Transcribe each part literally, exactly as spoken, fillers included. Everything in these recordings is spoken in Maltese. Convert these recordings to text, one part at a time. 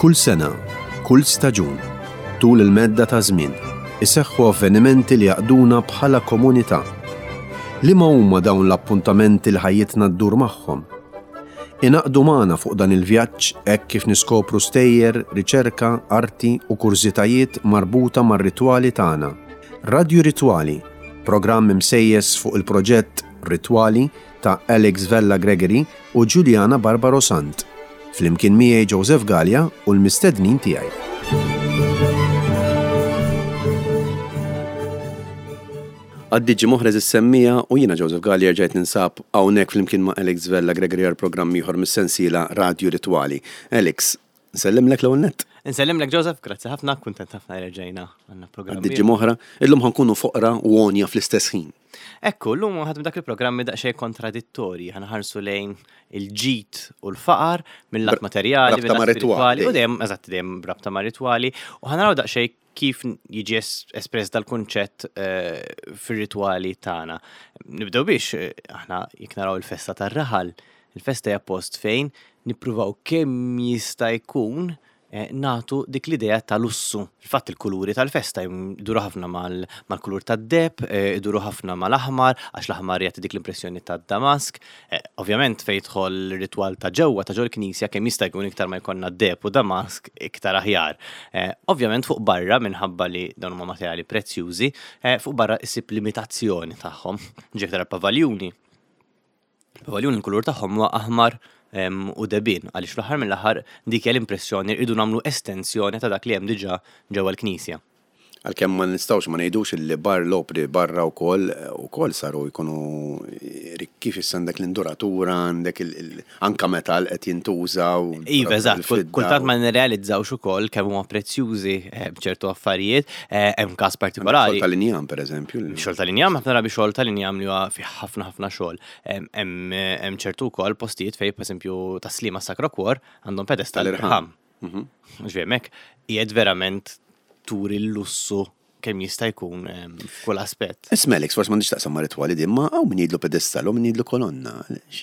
Kull sena, kull staġun, tul il-medda ta' żmien, iseħħu avvenimenti li jaqduna bħala komunità. Liema huma dawn l-appuntamenti li ħajjitna ddur magħhom? Inaqdu magħna fuq dan il-vjaġġ hekk kif niskopru stejjer, riċerka, arti u kurzitajiet marbuta mar-ritwali tagħna. Radio Ritwali, programm imsejjes fuq il-proġett Ritwali ta' Alex Vella Gregory u Giuliana Barbaro Sant. Flimkien miegħi Joseph Gallia u l-mistednin tiegħi. Għaddiġi moħreż is-semmija u jiena Joseph Gallia ġejt ninsab hawnhekk flimkien ma' Alex Vella Gregory għal programm ieħor mis-sensiela Radio Ritwali. Alex, nsellimlek l-ewwel nett. Nsellimlek Joseph, grazzi ħafna, kuntent ħafna li rġejna għandna programm. Għaddiġi moħra, illum ħankunu foqra u għonja fl-istess ħin. Ekku, l-lum ħadm dak il-programmi daqsxejn kontradittorji, ħanħarsu lejn il-ġid u l-faqar mill-lat materjali, mill-lat spirituali, u dejjem eżatt dejjem brabta ma' ritwali, u ħanaraw daqsxejn kif jiġi espress dal-kunċett fir-ritwali tagħna. Nibdew biex aħna jekk naraw il-festa tar-raħal, il-festa hija post fejn nippruvaw kemm jista' jkun natu dik l-idea ta' lussu. Il-fatt il-kuluri tal-festa iduru ħafna mal-kulur tad-deb, iduru ħafna mal-aħmar, għax l-aħmar jagħti dik l-impressjoni tad-damask. Ovvjament fejn jidħol ritwal ta' ġewwa ta' ġol knisja kemm jista' jkun iktar ma jkollna d-deb u damask iktar aħjar. Ovvjament fuq barra minħabba li dawn huma materjali prezzjużi, fuq barra issib limitazzjoni tagħhom. Ġi iktar pavaljuni. Il-pavaljuni l-kulur tagħhom huwa aħmar u debin, għaliex fl-aħħar mill-aħħar dik hija l-impressjoni rridu nagħmlu estensjoni ta' dak li hemm diġà ġewwa l-Knisja. Għalkemm ma nistgħux ma ngħidux li bar l-opri barra wkoll ukoll saru jkunu rikki fis-għandek l-induratura, għandek anke metal qed jintużaw. Iva, eżatt, kultant ma nirrealizzawx ukoll kemm huma prezzjużi b'ċertu affarijiet, hemm każ partikolari. Xogħol tal-injam pereżempju. Xogħol tal-injam ħafna drabi xogħol tal-injam li huwa fih ħafna ħafna xogħol. Hemm ċertu wkoll postijiet fejn pereżempju taslima Sacra Cuore għandhom pedestal irħam. Ġviem hekk qiegħed verament turi l-lussu kemm jista' jkun f'kull aspett. Ismelek, forsi m'għandix taqsam ma' ritwali din, ma hawn min jgħidlu pedestal u min jgħidlu kolonna.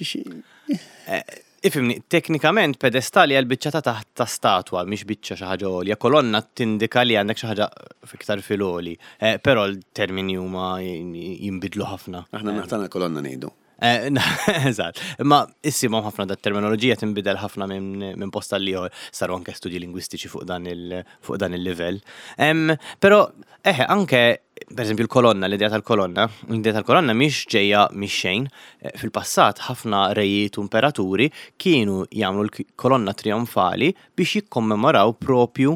Ifhimni, teknikament pedestali hija l-biċċa ta' ta' statwa mhix biċċa xi ħaġa għolja, kolonna tindika li għandek xi ħaġa fiktar fil-għoli, però l-termini huma jinbidlu ħafna. Aħna naħtana kolonna ngħidu. Eżatt, ma issimhom ħafna dat terminoloġija tinbidel ħafna minn posta li ieħor saru anke studji lingwistiċi fuq dan il fuq dan il-livell. Però eħe anke pereżempju l-kolonna, l-idea tal-kolonna, l-idea tal-kolonna mhix ġejja mix-xejn. Fil-passat ħafna rejiet u imperaturi kienu jagħmlu l-kolonna trionfali biex jikkommemoraw propju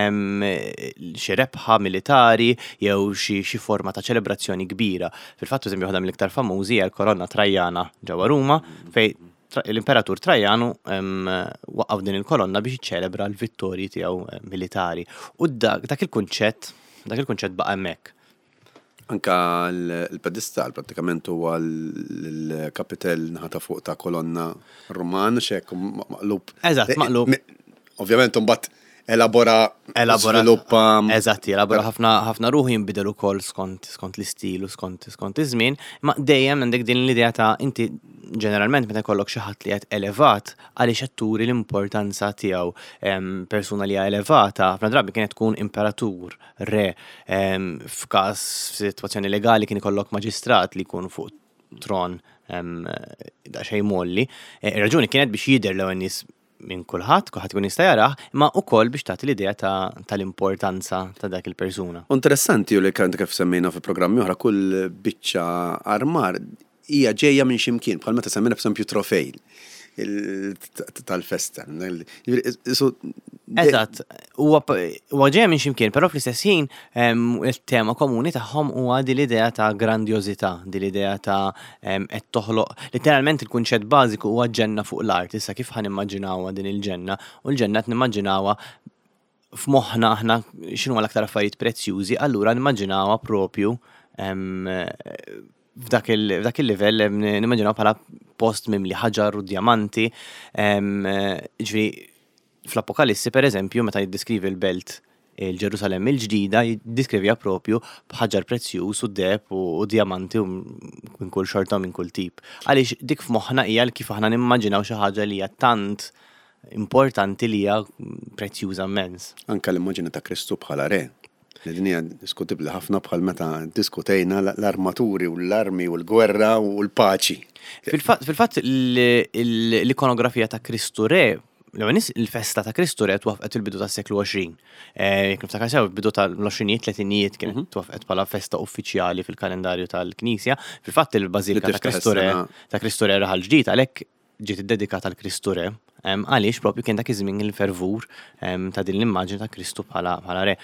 xi rebħa militari jew xi forma ta' ċelebrazzjoni kbira. Fil-fatt eżempju waħda mill-iktar famużi hija l-kolonna Trajana ġewwa Ruma fejn l-imperatur Trajanu waqaf din il-kolonna biex jiċċelebra l-vittorji tiegħu militari. U dak il-kunċett, dak il-kunċett baqa' hemmhekk. Anka l-pedestal prattikament huwa l-kapitel naħa ta' fuq ta' kolonna Ruman x'hekk maqlub. Eżatt, maqlub. Ovvjament imbagħad elabora sviluppa. Eżatt, elabora ħafna ħafna ruħi jinbidelu wkoll skont skont l-istil u skont skont iż-żmien, ma dejjem għandek din l-idea ta' inti ġeneralment meta jkollok xi ħadd li qed elevat għaliex qed turi l-importanza tiegħu. Persuna li hija elevata ħafna drabi kienet tkun imperatur, re, f'każ f'sitwazzjoni legali kien ikollok maġistrat li jkun fuq tron daqsxejn molli. Ir-raġuni kienet biex jidher l-ewwel nies minn kulħadd, kulħadd ikun jista' jarah, imma wkoll biex tagħti l-idea tal-importanza ta' dak il-persuna. Interessanti u li kant kif semmejna fil-programmi oħra kull biċċa armar hija ġejja minn x'imkien, bħal meta semmejna f'eżempju trofej tal-festa. Eżatt, huwa ġejja minn x'imkien, però fl-istess ħin il-tema komuni tagħhom huwa din l-idea ta' grandjożità, din l-idea ta' qed toħloq letteralment il-kunċett bażiku huwa ġenna fuq l-art, issa kif ħanimmaġinawha din il-ġenna, u l-ġenna qed nimmaġinawha f'moħħna aħna x'inhu l-aktar affarijiet prezzjużi, allura nimmaġinawha propju f'dak il-livell nimmaġinaw bħala post mimli ħaġar u djamanti. Ġifieri fl-Apokalissi pereżempju meta jiddeskrivi l-belt il-Ġerusalem il-ġdida jiddiskrivija propju b'ħaġar prezzjuż u deb u djamanti minn kull xorta minn kull tip. Għaliex dik f'moħħna hija kif aħna nimmaġinaw xi ħaġa li hija tant importanti li hija prezzjuża immens. Anka l-immaġini ta' Kristu bħala re. L-dinja diskutibli ħafna bħal meta diskutejna l-armaturi u l-armi u l-gwerra u l-paċi. Fil-fatt l-ikonografija ta' Kristu re, il-festa ta' Kristu re twafqet il-bidu ta' s-seklu għoxrin. Jek niftakar sew, bidu tal-għoxrinijiet, tletinijiet kienet twafqet bħala festa uffiċjali fil-kalendarju tal-Knisja. Fil-fatt il-Bażilika ta' Kristu re ta' Kristu re raħal ġdid, għalhekk ġiet iddedikata għal Kristu re. Għaliex propju kien dak iż-żmien il-fervur ta' din l-immaġni ta' Kristu bħala re.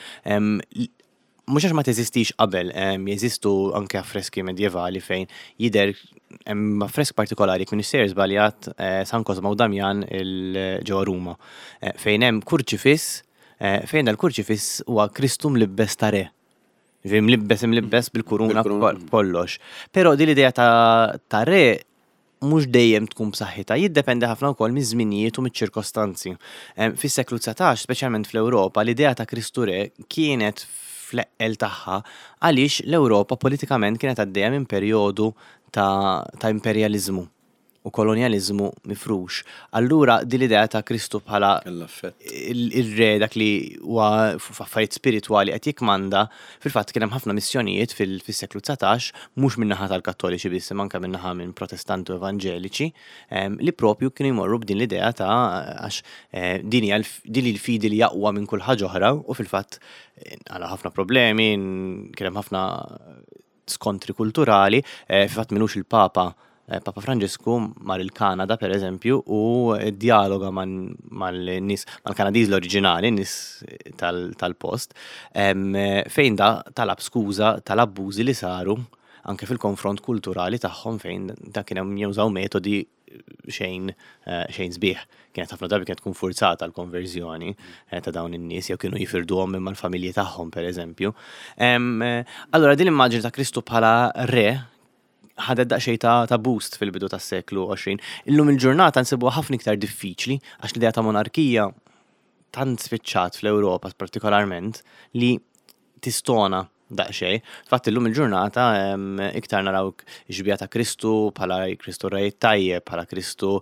Mhux għax ma teżistix qabel, jeżistu anke affreski medjevali fejn jidher hemm affresk partikolari kun isser żbaljat San Cosma u Damjan ġewwa Ruma, fejn hemm kurċifiss fejn dal-kurċifiss huwa Kristu mlibbes ta' re. Mlibbes imlibbes bil-kuruna kollox. Però din l-idea ta' re mhux dejjem tkun b'saħħitha, jiddependi ħafna wkoll miż-żminijiet u miċ-ċirkostanzi. Fis-seklu tsatax, speċjalment fl-Ewropa, l-idea ta' Kristu re kienet fl-eqqel tagħha għaliex l-Ewropa politikament kienet għaddejja minn perjodu ta', ta imperjaliżmu u kolonjaliżmu mifrux. Allura din l-idea ta' Kristu bħala ir-re dak li huwa f'affarijiet spiritwali qed jikmanda, fil-fatt kien hemm ħafna missjonijiet fis-seklu tsatax mhux min-naħa tal-Kattoliċi biss imma anke min-naħa minn Protestanti u Evanġeliċi li propju kienu jmorru b'din l-idea ta' għax din hija din il-fidi li jaqwa minn kull ħaġa oħra u fil-fatt għala ħafna problemi, kien hemm ħafna skontri kulturali, fil-fatt minux il-Papa Papa Franġisku mar il-Kanada per eżempju u dialoga mal-nis, mal-Kanadiż l-oriġinali, nis tal-post, fejn da talab skuża tal-abbużi li saru anke fil-konfront kulturali tagħhom fejn da kien hemm jużaw metodi xejn xejn sbieħ. Kienet ħafna drabi kienet tkun forzata l-konverżjoni ta' dawn in-nies jew kienu jifirduhom minn mal-familji tagħhom pereżempju. Allura din l-immaġni ta' Kristu bħala re ħadet daqsxejn ta', ta boost fil-bidu tas-seklu għoxrin. Illum il-ġurnata nsibuha ħafna iktar diffiċli għax l-idea ta' monarkija tant spiċċat fl-Ewropa partikolarment li tistona daqsxejn. Fatt illum il-ġurnata iktar naraw ġbija ta' Kristu bħala Kristu rejt tajjeb, bħala Kristu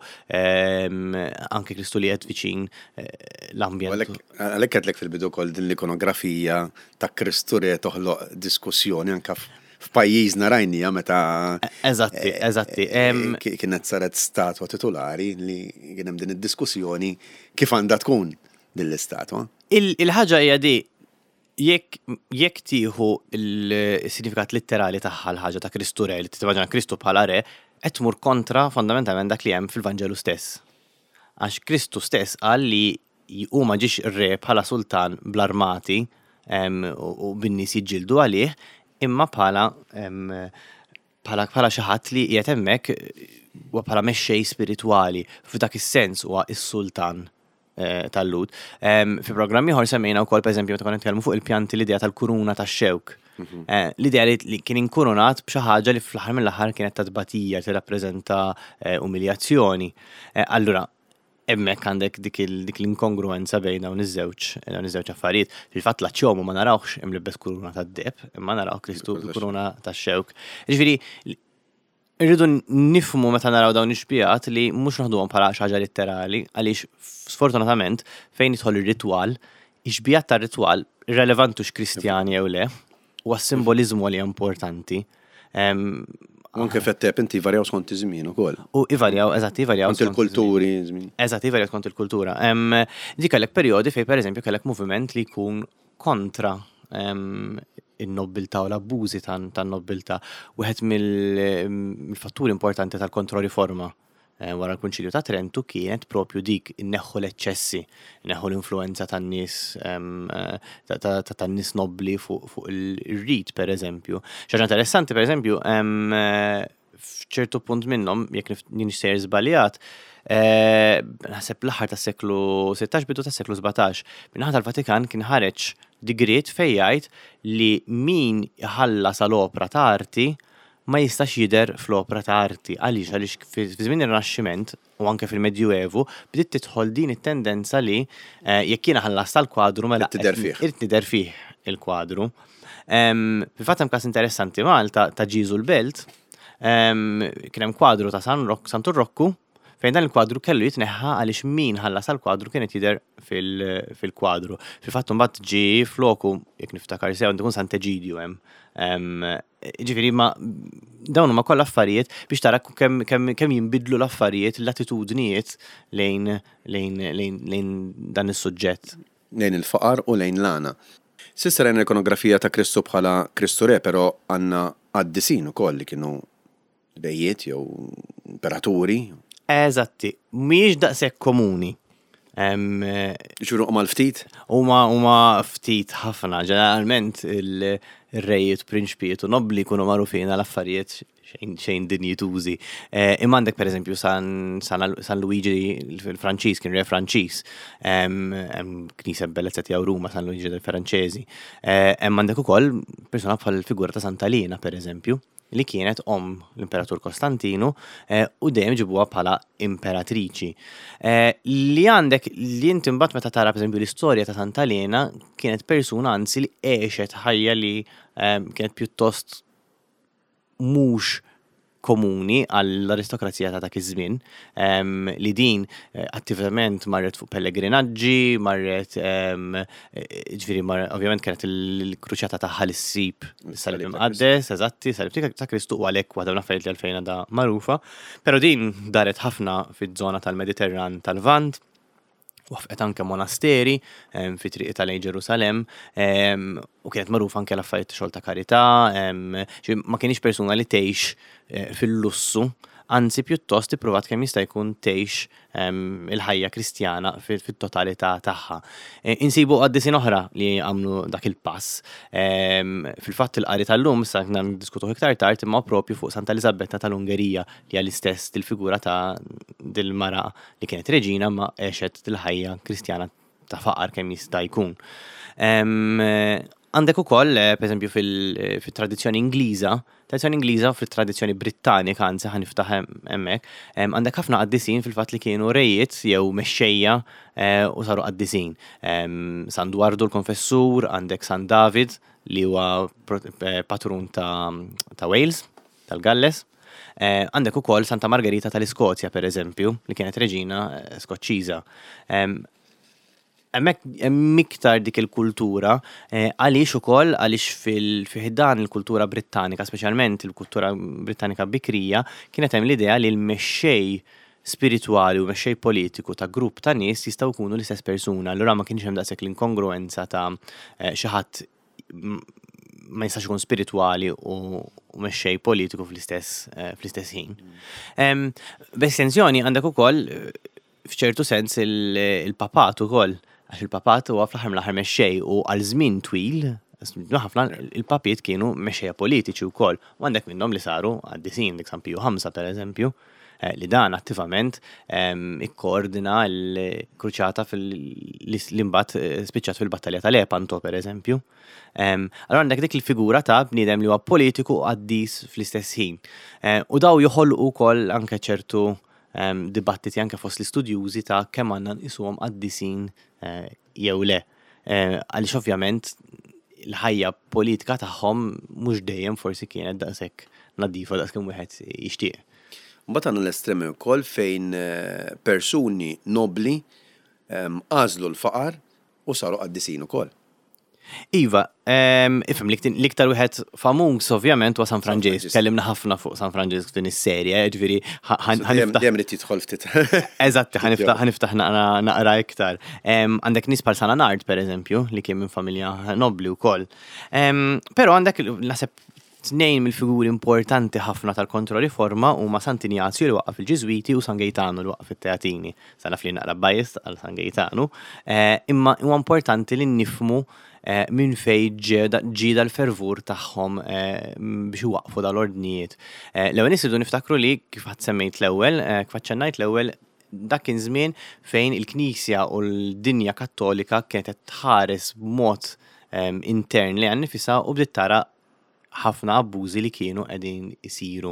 anke Kristu li qed viċin l-ambjent. Għalhekk għedlek fil-bidu wkoll din l-ikonografija ta' Kristu re toħloq diskussjoni anke f'pajjiżna rajnija meta Eżatti, eżatti. Kienet saret statwa titolari li kien hemm din id-diskussjoni kif għandha tkun din l-istatwa. Il-ħaġa hija di jekk tieħu il-sinifikat litterali tagħha l-ħaġa ta' Kristu re li timmaġina Kristu bħala re qed tmur kontra fondamentalment dak li hemm fil-Vanġelu stess. Għax Kristu stess qal li hu ma ġiex re bħala sultan bl-armati u bin-nies jiġġieldu għalih, imma bħala bħala xi ħadd li qiegħed hemmhekk huwa bħala mexxej spiritwali f'dak is-sens huwa s-sultan tal-Lud. Fi programmi ieħor semmejna wkoll pereżempju meta konna nitkellmu fuq il-pjanti l-idea tal-kuruna tax-xewk. L-idea li kien inkurunat b'xi ħaġa li fl-aħħar mill-aħħar kienet ta' tbatija tirrappreżenta umiljazzjoni. Allura hemmhekk għandek dik l-inkongruenza bejn dawn iż-żewġ dawn iż-żewġ affarijiet. Fil-fatt l-aċċjomu ma narawx hemm libbes kuruna tad-deb, imma naraw Kristu kuruna tax-xewk. Jiġifieri irridu nifhmu meta naraw dawn ix-xbijat li mhux naħduhom bħala xi ħaġa litterali għaliex sfortunatament fejn jidħol ir-ritwal, ix-xbijat tar-ritwal irrelevanti x'Kristjani jew le, huwa s-simboliżmu li importanti. Anke fettep inti varjaw skont iż-żmien ukoll. U ivarjaw, eżatt, ivarjaw skont il-kulturi, żmien. Eżatt, ivarjaw skont il-kultura. Dik kellek perjodi fejn pereżempju kellek moviment li jkun kontra in-nobbiltà u l-abbużi tan-nobbiltà. Wieħed mill-fatturi importanti tal-Kontroriforma wara l-Kunċilju ta' Trentu kienet propju dik inneħħu l-eċċessi, inneħħu l-influenza tan-nies tan-nies nobbli fuq il-rit pereżempju. Xi ħaġa interessanti pereżempju f'ċertu punt minnhom jekk nixsejjer żbaljat naħseb l-aħħar tas-seklu sittax bidu tas-seklu sebgħetax min-naħa tal-Vatikan kien ħareġ digriet fejn jgħid li min iħallas għall-opra ta' arti ma jistax jidher fl-opra ta' arti. Għaliex għaliex fi żmien ir-Rinaxximent u anke fil-Medjuevu bdiet tidħol din it-tendenza li jekk jiena ħallas tal-kwadru mela irid nidher fih il-kwadru. Fil-fatt hemm każ interessanti Malta ta' Ġiżu l-Belt kien hemm kwadru ta' San Santur Rokku fejn dan il-kwadru kellu jitneħħa għaliex min ħallas għall-kwadru kienet jidher fil-kwadru. Fil-fatt mbagħad ġi floku, jekk niftakar sew, ikun Sant'Egidio hemm. Ġifieri ma dawn huma kollha affarijiet biex tara kemm kemm jinbidlu l-affarijiet, l-attitudnijiet lejn lejn lejn dan is-suġġett. Lejn il-faqar u lejn l-għana. Sissa rejna l-ikonografija ta' Kristu bħala Kristu Re, però għandna qaddisin ukoll li kienu bejjiet jew imperaturi. Eżatti, mhijiex daqshekk komuni. Ġuru huma l-ftit? Huma huma ftit ħafna, ġeneralment il-rejiet, prinċpijiet u nobbli jkunu magħrufin għal affarijiet xejn dinjitużi. Imma għandek pereżempju San Luigi il-Franċiż, kien re Franċiż, hemm knisja bellezza tiegħu Ruma, San Luigi del-Franċeżi. Hemm għandek ukoll persuna bħal figura ta' Santa Lina, pereżempju, li kienet om l-Imperatur Kostantinu u dejjem ġibuha bħala imperatriċi. Li għandek li inti mbagħad meta tara pereżempju l-istorja ta' Santa Lena kienet persuna anzi li għexet ħajja li kienet pjuttost mhux komuni għall-aristokrazija ta' dak iż-żmien, li din attivament marret fuq pellegrinaġġi, marret ġifieri ovvjament kienet il-kruċjata tagħha l-issib is-Salib Imqaddes, eżatti, Salib ta' Kristu u għalhekk waħda mill-affarijiet li għalfejn għadha magħrufa, però din daret ħafna fiż-żona tal-Mediterran tal-Lvant, wafqet anke monasteri fi triq tal-lejn Ġerusalem u kienet magħrufa anke l-affarijiet xogħol ta' karità, ma kienx persuna li tgħix fil-lussu, anzi pjuttost ippruvat kemm jista' jkun tgħix il-ħajja Kristjana fit-totalità tagħha. Insibu qaddisin oħra li għamlu dak il-pass. Fil-fatt il-qari tal-lum sa ndiskutu iktar tard imma proprju fuq Santa Elisabetta tal-Ungerija li hija l-istess il-figura ta' dil-mara li kienet reġina ma għexet il-ħajja Kristjana ta' faqar kemm jista' jkun. Għandek ukoll, pereżempju fil-tradizzjoni Ingliża, tradizzjoni Ingliża u fil-tradizzjoni Brittanika, anzi ħaniftaħ hemmhekk, għandek ħafna qaddisin fil-fatt li kienu rejiet jew mexxejja u saru qaddisin. San Dwardu l-Konfessur, għandek San David li huwa patrun ta' Wales, tal-Galles. Għandek ukoll Santa Margherita tal-Iskozja, pereżempju, li kienet reġina Skoċċiża. Hemm iktar dik il-kultura għaliex ukoll għaliex fil-ħdan il-kultura Brittanika, speċjalment il-kultura Brittanika bikrija, kienet hemm l-idea li l-mexxej spiritwali u mexxej politiku ta' grupp ta' nies jistgħu jkunu l-istess persuna. Allura ma kienx hemm daqshekk l-inkongruenza ta' xi ħadd ma jistax ikun spiritwali u mexxej politiku fl-istess fl-istess ħin. B'estensjoni għandek ukoll f'ċertu sens il-papat ukoll. Għax il-papat huwa fl-aħħar mill-aħħar mexxej u għal żmien twil, ħafna il-papiet kienu mexxejja politiċi wkoll. U għandek minnhom li saru qaddisin, dik San Piju ħamsa pereżempju, li dan attivament ikkoordina l-kruċjata li mbagħad spiċċat fil-battalja ta' Lepanto pereżempju. Allura għandek dik il-figura ta' bniedem li huwa politiku qaddis fl-istess ħin. U daw joħolqu wkoll anke ċertu dibattiti anke fost l-istudjużi ta' kemm għandna nqisuhom qaddisin jew le. Għaliex ovvjament il-ħajja politika tagħhom mhux dejjem forsi kienet daqshekk nadifa daqskemm wieħed jixtieq. Mbagħad għandna l-estremi wkoll fejn persuni nobli għażlu l-faqar u saru qaddisin ukoll. Iva, ifhem l-iktar wieħed famuż ovvjament huwa San Franġisk. Tkellimna ħafna fuq San Franġisk f'din is-serje, ġifieri ħaniftaħ. Dejjem rid tidħol ftit. Eżatt, ħaniftaħ naqra iktar. Għandek nies bħal San Anard pereżempju li kien minn familja nobli wkoll. Però għandek naħseb tnejn mill-figuri importanti ħafna tal-Kontroriforma huma Sant Ignazju li waqaf il-Ġiżwiti u San Gaetano li waqaf it-Teatini. Sa naf li naqra bajjest għal San Gaetano. Imma huwa importanti li nifhmu minn fejn ġie dal-fervur tagħhom biex iwaqfu dal-ordnijiet. L-ewwel nisidu niftakru li kif ħadd semmejt l-ewwel, kif ċennajt l-ewwel dak kien żmien fejn il-Knisja u l-dinja Kattolika kienet qed tħares b'mod intern li għan nifisha u bdiet tara ħafna abbużi li kienu qegħdin isiru.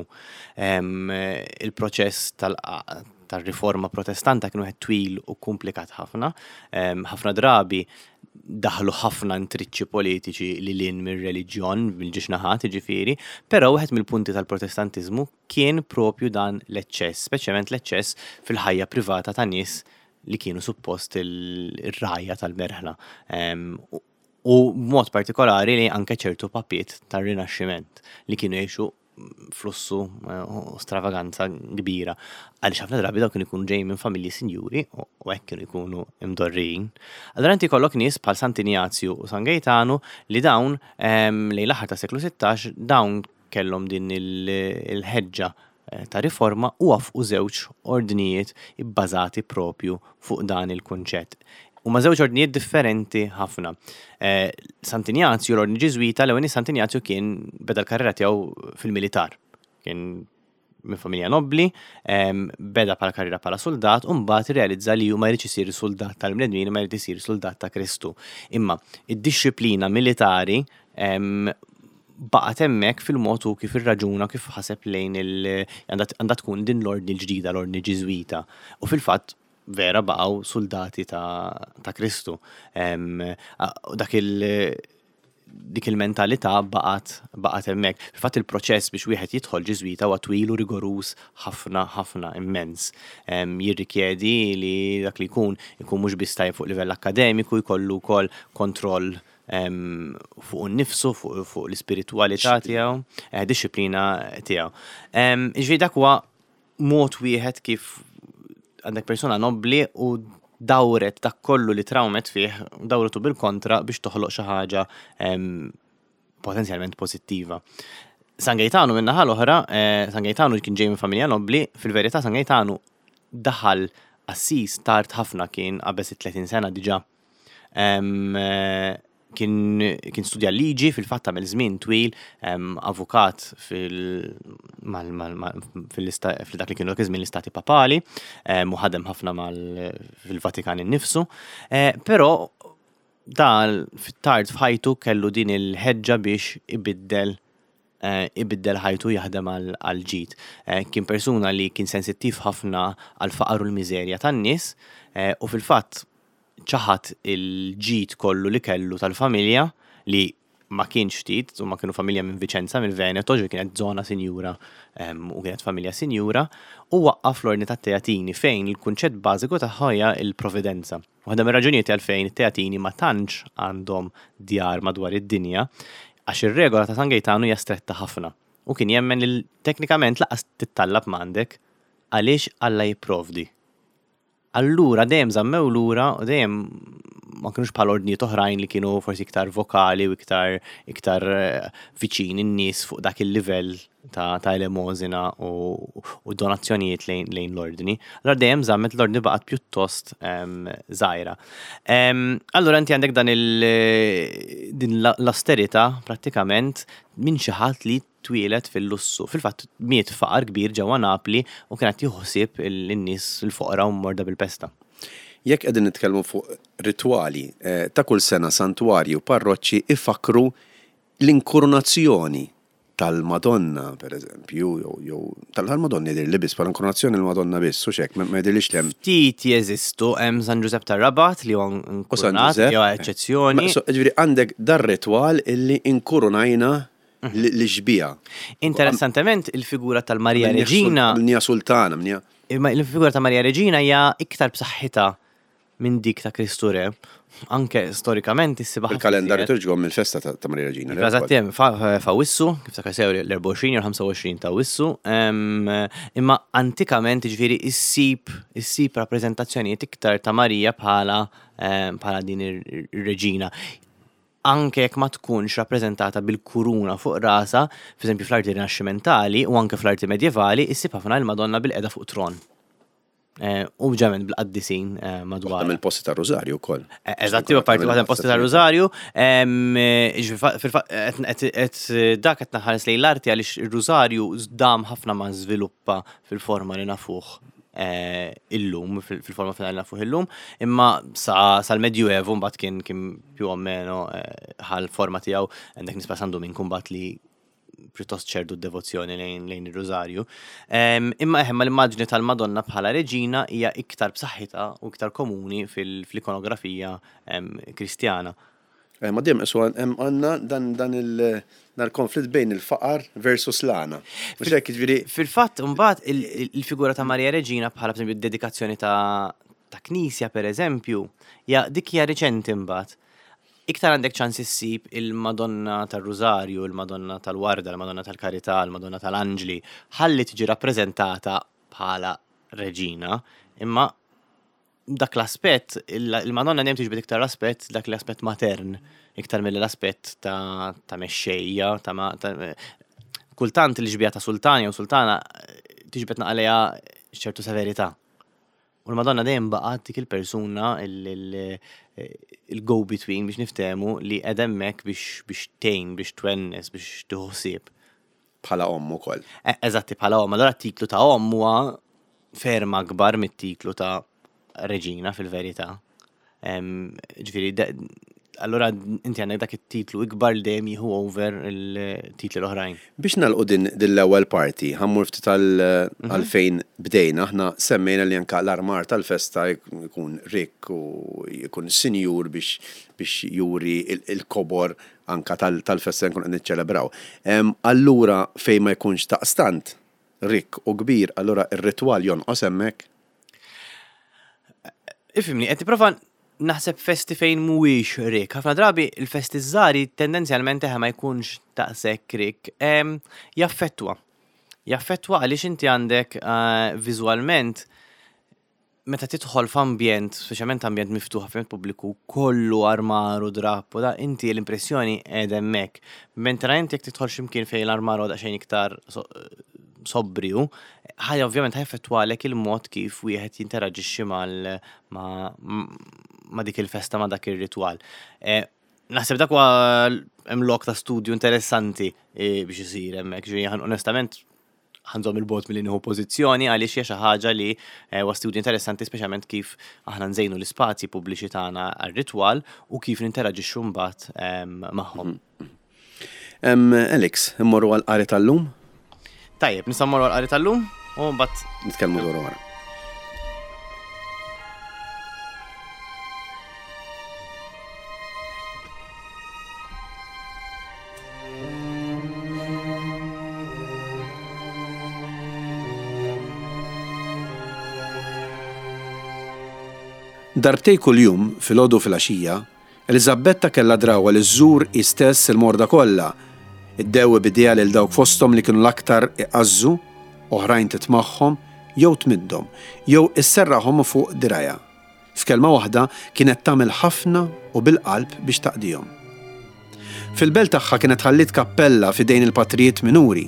Il-proċess tal-riforma protestanta kienu qed twil u komplikat ħafna, ħafna drabi daħlu ħafna intriċċi politiċi li lin mir-reliġjon bil-ġixnaħat ġifieri, però wieħed mill-punti tal-Protestantizmu kien propju dan l-eċċess, speċjalment l-eċċess fil-ħajja privata ta' nies li kienu suppost il-rajja tal-merħla. Um, u mod partikolari li anke ċertu papiet tar-Rinaxximent li kienu jgħixu flussu u stravaganza kbira. Għaliex ħafna drabi daw kienu jkunu ġej minn familji sinjuri u hekk kienu jkunu imdorrijin. Allura inti kollok nies bħal Sant'Ignazju u San Gaetano li dawn lejn l-aħħar ta' seklu sittax dawn kellhom din il-ħeġġa ta' riforma u wafqu żewġ ordnijiet ibbażati propju fuq dan il-kunċett. U ma' żewġ ordnijiet differenti ħafna. Eh, Sant'Ignazju, l-ordni Ġiżwita, l-ewwel Sant'Ignazju kien beda l-karriera tiegħu fil-militar. Kien minn familja nobbli, em, beda bħala karriera bħala soldat, u mbagħad irrealizza li hu ma jridx isir soldat tal-bnedmin, ma jrid isir soldat ta' Kristu. Imma id-disciplina militari em, baqgħet hemmhekk fil-mod u kif irraġuna kif ħaseb lejn il għandha tkun din l-ordni l-ġdida, l-ordni Ġiżwita. U fil-fatt vera baqgħu soldati ta', ta Kristu. Um, dak il dik il-mentalità baqgħet baqgħet hemmhekk. Fil-fatt il-proċess biex wieħed jidħol Ġiżwita huwa twil u rigorus ħafna ħafna immens. Um, jirrikjedi li dak li jkun ikun mhux biss tajjeb fuq livell akademiku, jkollu wkoll kontroll um, fuq innifsu, fuq, fuq l-ispiritwalità tiegħu, eh, disciplina tiegħu. Um, Ġifieri dak huwa mod wieħed kif għandek persona nobbli u dawret dak kollu li traumet fih, dawretu bil-kontra biex toħloq xi ħaġa potenzjalment pożittiva. San Gaetano minnaħa l-oħra, eh, San Gaetano kien ġej minn familja nobbli, fil-verità San Gaetano daħal assis tard ħafna kien qabeż it-tletin sena diġà. Um, kien kien studja liġi fil-fatt tagħmel żmien twil, um, avukat fil mal mal fil-dak li kienu dak iż-żmien l-istati papali, um, u ħadem ħafna mal fil-Vatikan innifsu, eh, però dan fit-tard f'ħajtu kellu din il-ħeġġa biex ibiddel Uh, ibiddel ħajtu jaħdem għal ġid. Uh, kien persuna li kien sensittiv ħafna għal faqar u l-miżerja tan-nies, uh, u fil-fatt ċaħat il-ġid kollu li kellu tal-familja li ma kienx ftit, u ma kienu familja minn Viċenza, minn Veneto, ġi kienet zona sinjura um, u kienet familja sinjura, u waqqaf l-ordni tat-Teatini fejn il-kunċett bażiku tagħha hija l-providenza. Waħda mir-raġunijiet għalfejn it-Teatini ma tantx għandhom djar madwar id-dinja, għax ir-regola ta' San Gaetano hija stretta ħafna. U kien jemmen li teknikament laqas tittallab m'għandek għaliex Alla jipprovdi. Allura dejjem żammew lura u dejjem ma kienux bħal ordnijiet oħrajn li kienu forsi iktar vokali u iktar iktar viċin in-nies fuq dak il-livell ta' ta' elemosina u, u donazzjonijiet lejn, lejn l-ordni. Allora dejjem żammet l-ordni baqgħet pjuttost um, żgħira. Um, allura inti għandek dan il din l-austerità prattikament minn xi ħadd li twilet fil-lussu. Fil-fatt miet faqar kbir ġewwa Napli u kienet jieħosib in-nies il-foqra u mmorda bil-pesta. Jekk qegħdin nitkellmu fuq ritwali eh, ta' kull sena santwarji u parroċċi ifakru l-inkoronazzjoni tal-Madonna, per eżempju, jew jew tal-Madonna jidher li biss bħal-inkoronazzjoni l-Madonna biss, u xek, ma jidhirlix li hemm. Ftit jeżistu hemm San Giuseppe tar-Rabat li huwa inkoronat jew eċċezzjoni. Ġifieri għandek dar ritwal illi inkoronajna li ġbija. Interessantement il-figura tal-Marija Reġina. Mnija sultana, mnija. Il-figura ta' Marija Reġina hija iktar b'saħħitha minn dik ta' Kristu Re. Anke storikament issiba ħafna. Il-kalendarju tirġgħu mill-festa ta' Marija Reġina. Eżattiem, fa' Wissu, kif ta' sew l-erbgħin jew ħamsa u għoxrin ta' Wissu, imma antikament ġifieri issib issib rappreżentazzjonijiet iktar ta' Marija bħala bħala din ir-Reġina. Anke jekk ma tkunx rappreżentata bil-kuruna fuq rasa, f'eżempju fl-arti rinaxximentali u anke fl-arti medjevali, issib ħafna l-Madonna bil-qiegħda fuq tron. U ġement bil-qaddisin madwar. Waħda mill-posti tar-Rużarju wkoll. Eżatti, parti waħda mill-posti tar-Rużarju. Dak qed naħares lejn l-arti għaliex ir-Rużarju żdam ħafna ma żviluppa fil-forma li nafuh illum, fil-forma finali nafuh illum, imma sal-Medjuevu mbagħad kien kien più o meno ħal forma tiegħu għandek nisba sandu minn kumbat li pjuttost ċerdu d-devozzjoni lejn lejn ir-Rużarju. Em, Imma eħem l-immaġni tal-Madonna bħala reġina hija iktar b'saħħitha u iktar komuni fil- fl-ikonografija em, kristjana. Eh, Ma dejjem iswa hemm għandna dan dan il- dan il-konflitt bejn il-faqar versus l-għana. Mhux hekk jiġifieri Fil-fatt, mbagħad il- il- il-figura ta' Marija Reġina bħala per esempio dedikazzjoni ta' ta' knisja per eżempju, ja dik hija riċenti mbagħad. Iktar għandek ċans issib il-Madonna tal-Rużarju, il-Madonna tal-Warda, il-Madonna tal-Karità, il-Madonna tal-Anġli, ħalli tiġi rappreżentata bħala reġina, imma dak l-aspett, il- il-Madonna dejjem tiġbed iktar aspett dak l-aspett matern, iktar mill-aspett ta' ta' mexxejja, ta' ma- ta' kultant il-ġbija ta' sultani u sultana tiġbed naqalija ċertu severità. U l-Madonna dejjem baqgħet dik il-persuna il- il- il-go-between biex niftehmu li qed hemmhekk biex biex tgħin, biex twennes, biex tieħu ħsieb. bħala omm ukoll. Eh, Eżatti bħala omm, allura t-tiklu ta' omm huwa ferm akbar mit-tiklu ta' reġina fil-verità. Em, Ġifieri, da- allura inti għandek dak it-titlu ikbar li dejjem jieħu over il-titli l-oħrajn. Biex nagħlqu din din l-ewwel parti, ħammur ftit għal għalfejn bdejna, aħna semmejna li anke l-armar tal-festa jkun rik u jkun sinjur biex biex juri il- il-kobor anke tal- tal-festa nkun qed niċċelebraw. Em, Allura fejn ma jkunx taqstant rik u kbir, allura ir-ritwal jonqos hemmhekk. Ifimni, qed nipprova naħseb festi fejn mhuwiex rik. Ħafna drabi il-festi żgħari tendenzjalment eħe ma jkunx daqshekk rik. Em, Jaffettwa. Jaffettwa għaliex inti għandek eh, viżwalment meta tidħol f'ambjent, speċjalment ambjent miftuħ, ambjent pubbliku, kollu armar u drap u da, inti l-impressjoni qiegħda hemmhekk. Mentra inti jekk tidħol x'imkien fejn l-armar u daqsxejn iktar so- sobbriju, ħajja ovvjament ħajfettwalek il-mod kif wieħed jinteraġixxi mal ma, ma dik il-festa ma dak ir-ritwal. Eh, Naħseb dak huwa hemm lok ta' studju interessanti eh, biex isir hemmhekk. Ġifieri ħan- onestament ħanżomm il-bot milli nieħu pożizzjoni għaliex hija xi ħaġa li eh, huwa studju interessanti speċjalment kif aħna nżejnu l-ispazji pubbliċi tagħna għar-ritwal u kif ninteraġixxu mbagħad em, magħhom. Em, Alex, immorru għal-qari tal-lum? Tajjeb, nista' mmorru għall-qari tal-lum u mbagħad Nitkellmu dwar wara. Darbtej kuljum fil-għodu fil-għaxija, Elizabetta kella drawa li żżur istess il-morda kollha. Id-dewi bidija lil dawk fosthom li kienu l-aktar iqażżu, oħrajn titmaħħom, jew tmiddhom, jew isserraħhom fuq diraja. F'kelma waħda kienet tagħmel ħafna u bil-qalb biex taqdihom. Fil-belt tagħha kienet ħallit kappella f'idejn il-patrijiet minuri.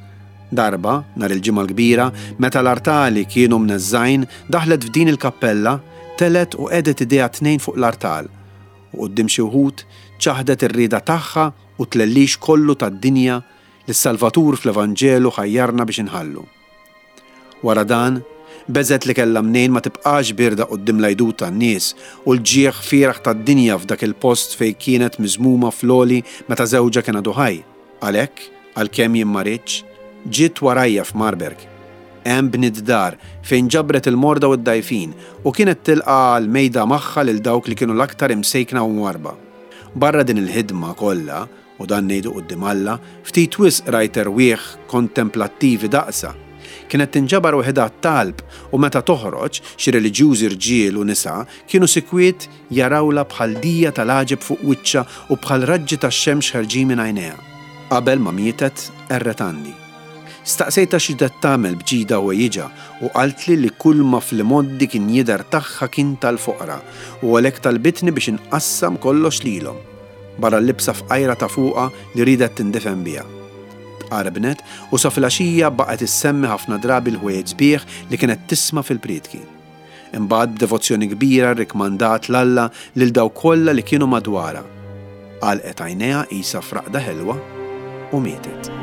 Darba, nhar il-ġimgħa l-kbira, meta l-artali kienu mneżżajn, daħlet f'din il-kappella, telet u qedet idejha tnejn fuq l-artal. U quddiem xi wħud ċaħdet ir-rieda tagħha u tlellix kollu tad-dinja li s-Salvatur fl-Evanġelu ħajjarna biex inħallu. Wara dan, beżet li kellha mnejn ma tibqax birda quddiem l-għajdu tan-nies u l-ġieħ fieraħ tad-dinja f'dak il-post fejn kienet miżmuma floli meta żewġa kien għadu ħaj. Għalhekk, għalkemm jien ma rridx, ġiet warajja f'Marberg. Hemm bniet dar fejn ġabret il-morda u d-dajfin u kienet tilqa l-mejda magħha lil dawk li kienu l-aktar imsejkna u mwarba. Barra din il-ħidma kollha u dan ngħidu quddiem Alla, ftit wisq rajt erwieħ kontemplattivi daqsa. Kienet tinġabar waħedha talb u meta toħroġ xi reliġjużi rġiel u nisa kienu sikwiet jarawla bħal dija tal-għaġeb fuq wiċċha u bħal raġġi tax-xemx ħarġin minn għajnejha. Qabel ma mietet erret għandi. Staqsejta x'det tagħmel bġida u jiġa u qaltli li kull ma fl-moddi kien jidher tagħha kien tal-foqra u għalhekk talbitni biex inqassam kollox lilhom. Barra l-libsa f'qajra ta' fuqha li ridet tindefen biha. Tqarbnet u sa filgħaxija baqgħet issemmi ħafna drabi l-ħwejjeġ sbieħ li kienet tisma' fil-priedki. Imbagħad b'devozzjoni kbira rikmandat l-Alla lil dawk kollha li kienu madwarha. Għalqet għajnejha qisha fraqda ħelwa u mietet.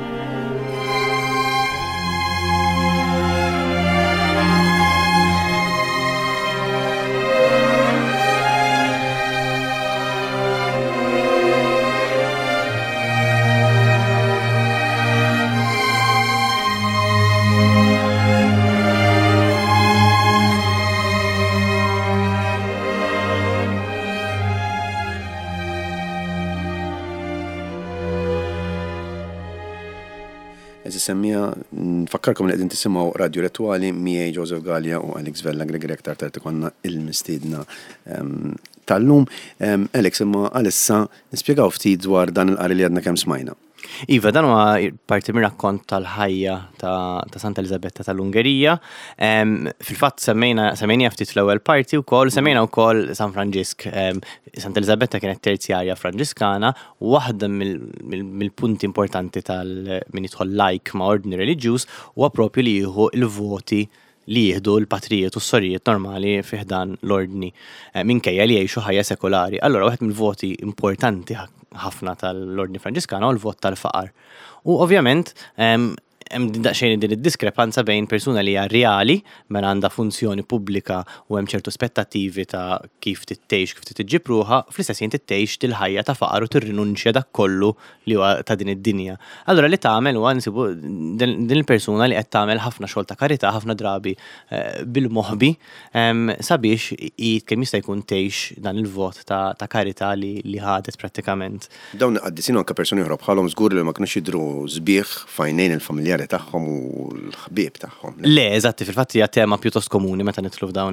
Eżi semmija, nfakkarkom li qegħdin tisimgħu Radio Rituali miegħi Joseph Gallia u Alex Vella Gregory aktar tard ikonna il-mistiedna tal-lum. Alex, imma għalissa nispjegaw ftit dwar dan il-qari li għadna kemm smajna. Iva, dan huwa parti mir rakkont tal-ħajja ta', ta Santa Elisabetta tal-Ungerija. Um, Fil-fatt semmejna semmejna ftit fl-ewwel parti wkoll, semmejna wkoll San Franġisk. Um, Santa Elisabetta kienet terzjarja Franġiskana, u waħda mill-punti importanti tal-min jidħol lajk ma' ordni reliġjuż huwa proprju li jieħu l-voti li jieħdu l-patrijiet u s-sorijiet normali fiħdan l-ordni minkejja li jgħixu ħajja sekolari. Allora, waħed mill-voti importanti ħafna tal-ordni Franġiskana u l-vot tal-faqar. U ovvjament, hemm daqsxejn din id-diskrepanza bejn persuna li hija reali, mela għandha funzjoni pubblika u hemm ċertu aspettattivi ta' kif tittejx, kif tiġġib ruħha, fl-istess jien tittejx til-ħajja ta' faqar u tirrinunċja dak kollu li huwa ta' din id-dinja. Allura li tagħmel huwa nsibu din il-persuna li qed tagħmel ħafna xogħol ta' karità, ħafna drabi bil-moħbi sabiex kemm jista' jkun tgħix dan il-vot ta' karità li li ħadet prattikament. Dawn qaddisin anke persuni oħra bħalhom żgur li ma kinux jidhru sbieħ fajnejn il-familjari tagħhom u l-ħbieb tagħhom. Le, eżatti, fil-fatt hija tema pjuttost komuni meta nidħlu f'dawn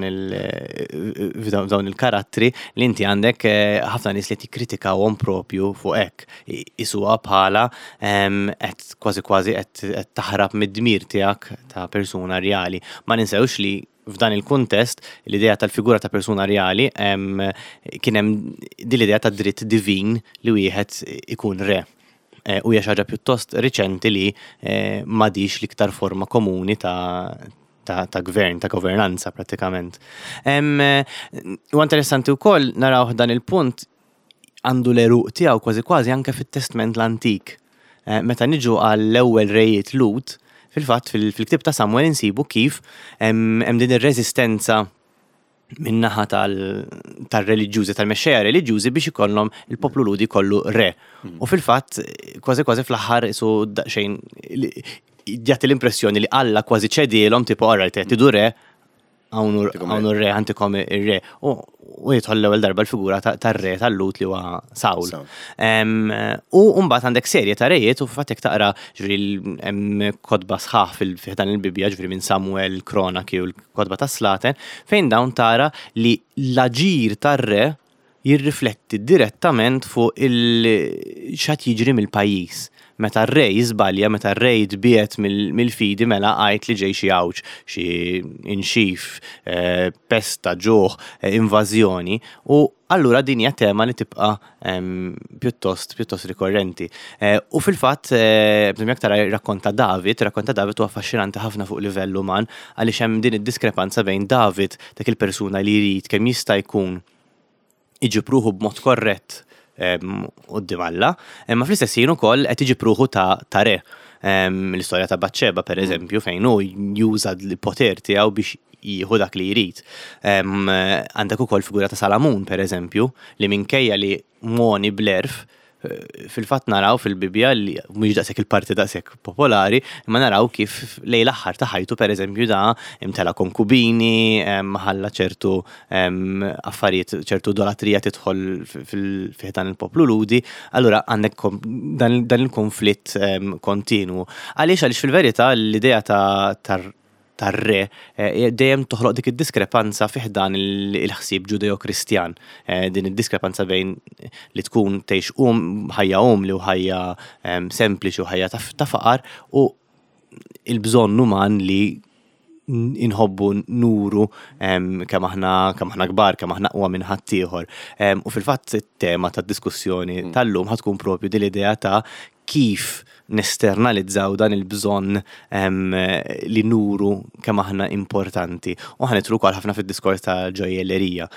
il il-karattri li inti għandek ħafna nies li tikkritikawhom propju fuq hekk. Isuha bħala qed kważi kważi qed taħrab mid-dmir tiegħek ta' persuna reali. Ma ninsewx li f'dan il-kuntest l-idea tal-figura ta' persuna reali kien hemm din l-idea ta' dritt divin li wieħed ikun re. U hija xi ħaġa pjuttost riċenti li m'għadix l-iktar forma komuni ta' ta' ta' gvern, ta' governanza prattikament. U interessanti wkoll naraw dan il-punt għandu l-eruq tiegħu kważi kważi anke fit-Testament l-Antik. Meta niġu għall-ewwel rejiet Lut, fil-fatt fil-ktieb ta' Samuel insibu kif hemm din ir-reżistenza minnaħa tal-reliġjużi, tal-mexxejja reliġjużi biex ikollhom il-poplu ludi kollu re. U fil-fatt, kważi kważi fl-aħħar isu daqsxejn jagħti l-impressjoni li Alla kważi ċedielhom tipo orra li tidu re hawn re antikom ir-re. U jidħol l-ewwel darba l-figura tar-re tal-Lut li huwa Sawl. U mbagħad għandek serje ta' rejiet u fatt jekk taqra ġifieri hemm kodba sħaħ fil-dan il-Bibja ġifieri minn Samuel, Kronaki u l-kodba ta' Slaten fejn dawn tara li l-aġir tar-re jirrifletti direttament fuq il-x'qed jiġri mill-pajjiż. Meta r-rej jiżbalja, meta r-rej tbiet mill-fidi mela għajt li ġej xi għawġ, xi inxif, pesta, ġuħ, invażjoni, u allura din hija tema li tibqa' pjuttost pjuttost rikorrenti. U fil-fatt, bżemm jekk tara rakkonta David, rakkonta David huwa affaxxinanti ħafna fuq livell uman għaliex hemm din id-diskrepanza bejn David dak il-persuna li jrid kemm jista' jkun iġibruħu b'mod korrett qudiem Alla, imma fl-istess ħin ukoll qed iġibruħu ta' re. L-istorja ta' Baċċeba pereżempju fejn hu juża l-poter tiegħu biex jieħu dak li jrid. Għandek ukoll figura ta' Salamun pereżempju li minkejja li moni blerf fil-fatt naraw fil-Bibja li mhux daqshekk il-parti daqshekk popolari, imma naraw kif lejn l-aħħar ta' ħajtu pereżempju da imtela konkubini, ħalla ċertu affarijiet, ċertu idolatrija tidħol fih dan il-poplu ludi, allura għandek dan il-konflitt kontinwu. Għaliex għaliex fil-verità l-idea ta' tar-re dejjem toħloq dik id-diskrepanza fih dan il-ħsieb ġudeo-kristjan. Din id-diskrepanza bejn li tkun tgħix um ħajja umli u ħajja sempliċi u ħajja ta' faqar u il-bżonn uman li inħobbu nuru kemm aħna kemm aħna kbar, kemm aħna aqwa minn ħaddieħor. U fil-fatt it-tema tad-diskussjoni tal-lum ħatkun propju din l-idea ta' kif nesternalizzaw dan il-bżonn li nuru kemm aħna importanti. U ħanitru wkoll ħafna fid-diskors ta' ġojellerija.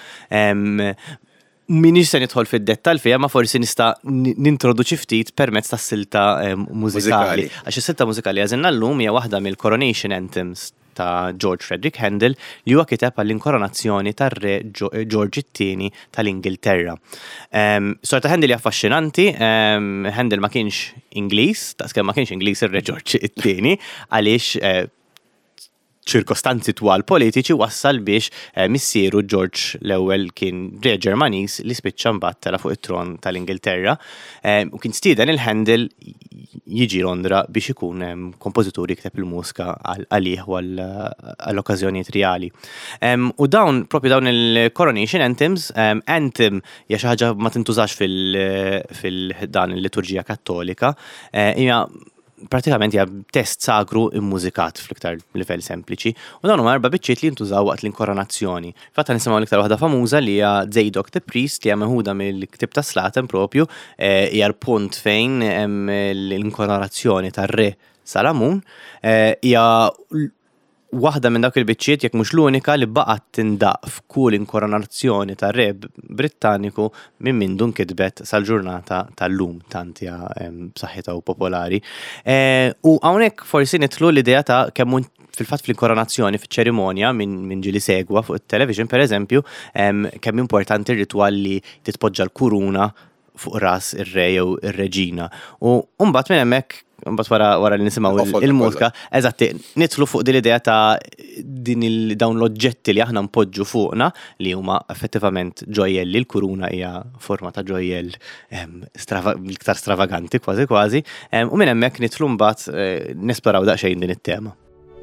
Minix se nidħol fid-dettall fiha, ma forsi nista' nintroduċi ftit permezz tas-silta mużikali. Għax is-silta mużikali għażilna llum hija waħda mill-Coronation Anthems ta' George Frederick Handel li huwa kiteb għall-inkoronazzjoni tar-re George it-tieni tal-Ingilterra. Sorta Handel hija affaxxinanti, Handel ma kienx Ingliż, daqskemm ma kienx Ingliż ir-re George it-tieni għaliex ċirkostanzi twal politiċi wassal biex missieru George l-ewwel kien re Ġermaniż li spiċċa mbagħad tela fuq it-tron tal-Ingilterra u kien stieden il-Handel jiġi Londra biex ikun kompożitur jikteb il-mużika għalih u għall-okkażjonijiet reali. U dawn, propju dawn il-Coronation Anthems, anthem hija xi ħaġa ma tintużax fil-dan il-liturġija kattolika, hija pratikament hija test sagru immużikat fl-iktar livell sempliċi, u dawn huma erba' biċċiet li jintużaw waqt l-inkoronazzjoni. Fatta nisimgħu l-iktar waħda famuża li hija Zadok the Priest li hija meħuda mill-Ktib ta' Slatem propju, hija l-punt fejn hemm l-inkoronazzjoni tar-re Salamun, hija waħda minn dak il-biċċiet jekk mhux l-unika li baqgħet tindaq f'kull inkoronazzjoni tar-re Brittaniku minn mindu nkitbet sal-ġurnata tal-lum tant hija b'saħħitha u popolari. U hawnhekk forsi nidħlu l-idea ta' kemm fil-fatt fl-inkoronazzjoni fiċ-ċerimonja minn ġili segwa fuq it-television pereżempju, kemm importanti r-ritwal li titpoġġa l-kuruna fuq ras ir-re jew ir-reġina. U mbagħad minn hemmhekk Mbagħad wara wara li nisimgħu il-mużika, eżatti, nidħlu fuq din l-idea ta' din dawn l-oġġetti li aħna npoġġu fuqna li huma effettivament ġojjelli, l-kuruna hija forma ta' ġojjell iktar stravaganti kważi kważi, u minn hemmhekk nidħlu mbagħad nesploraw daqsxejn din it-tema.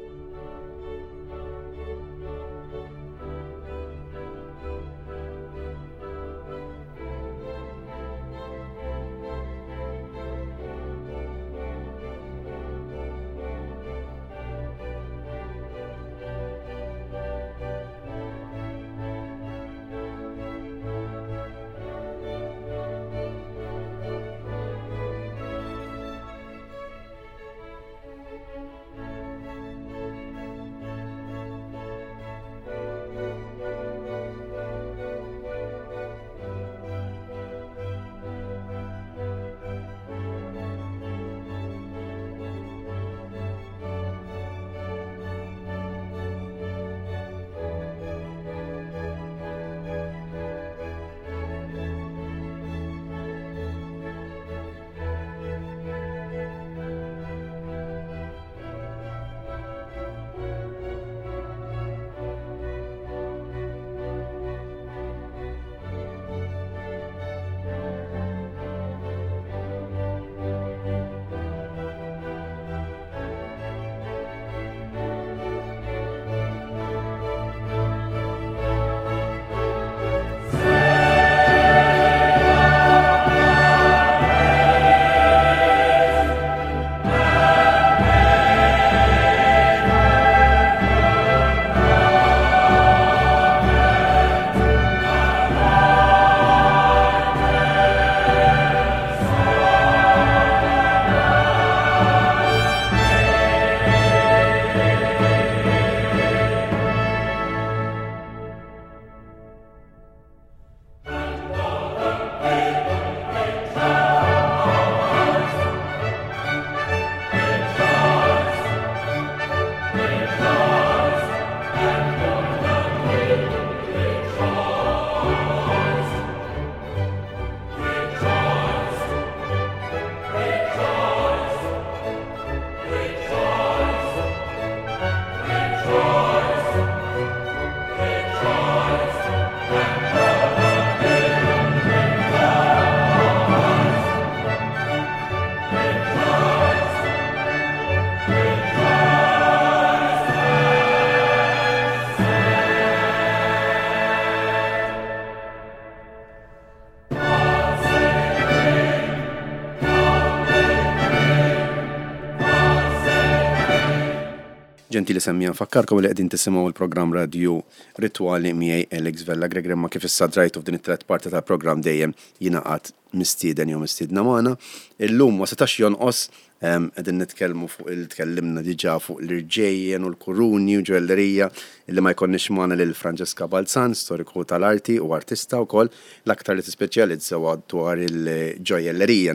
Ġentili semmija nfakkarkom li qegħdin tisimgħu il-programm radju Ritwali miegħi Alex Vella Gregor ma kif issa drajtu f'din it-tret parti tal-programm dejjem jingħaqad mistieden jew mistiedna magħna. Illum ma setax jonqos qegħdin nitkellmu fuq il-tkellimna diġà fuq l-irġejjen u l-kuruni u ġewellerija illi ma jkollniex magħna lil Francesca Balzan, storiku tal-arti u artista wkoll l-aktar li tispeċjalizza dwar il-ġewellerija.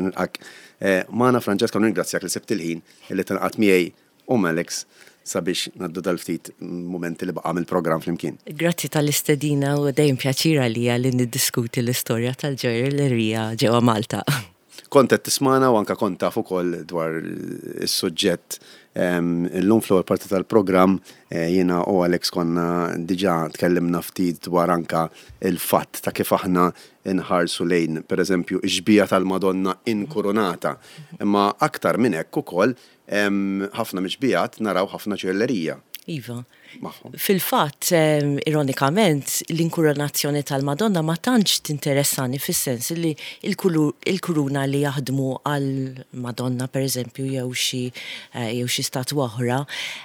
Magħna Francesca nirringrazzjak li sebt il-ħin illi tinqgħod miegħi u Alex sabiex naddu dal-ftit momenti li baqa' mill-programm flimkien. Grazzi tal-istedina u dejjem pjaċira li li niddiskuti l-istorja tal-ġewellerija ġewwa Malta. kont qed tismana u anke kont taf ukoll dwar is-suġġett l-lum fl-ewwel parti tal-programm jiena u Alex konna diġà tkellimna ftit dwar anke il-fatt ta' kif aħna inħarsu lejn pereżempju x-xbija tal-Madonna inkurunata. Imma aktar minn hekk ukoll ħafna miġbijat naraw ħafna ġewellerija. Iva. Fil-fatt, ironikament, l-inkuronazzjoni tal-Madonna ma tantx tinteressani fis-sens li il-kuruna li jaħdmu għal-Madonna, per eżempju, jew xi jew xi statwa oħra,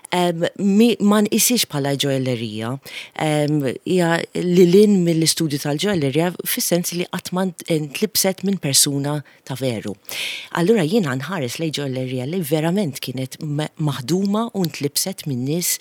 ma nqisix bħala ġewellerija. Hija lilin mill-istudju tal-ġewellerija fis-sens li qatt ma tlibset minn persuna ta' veru. Allura jiena nħares lejn ġewellerija li verament kienet maħduma u ntlibset minn nies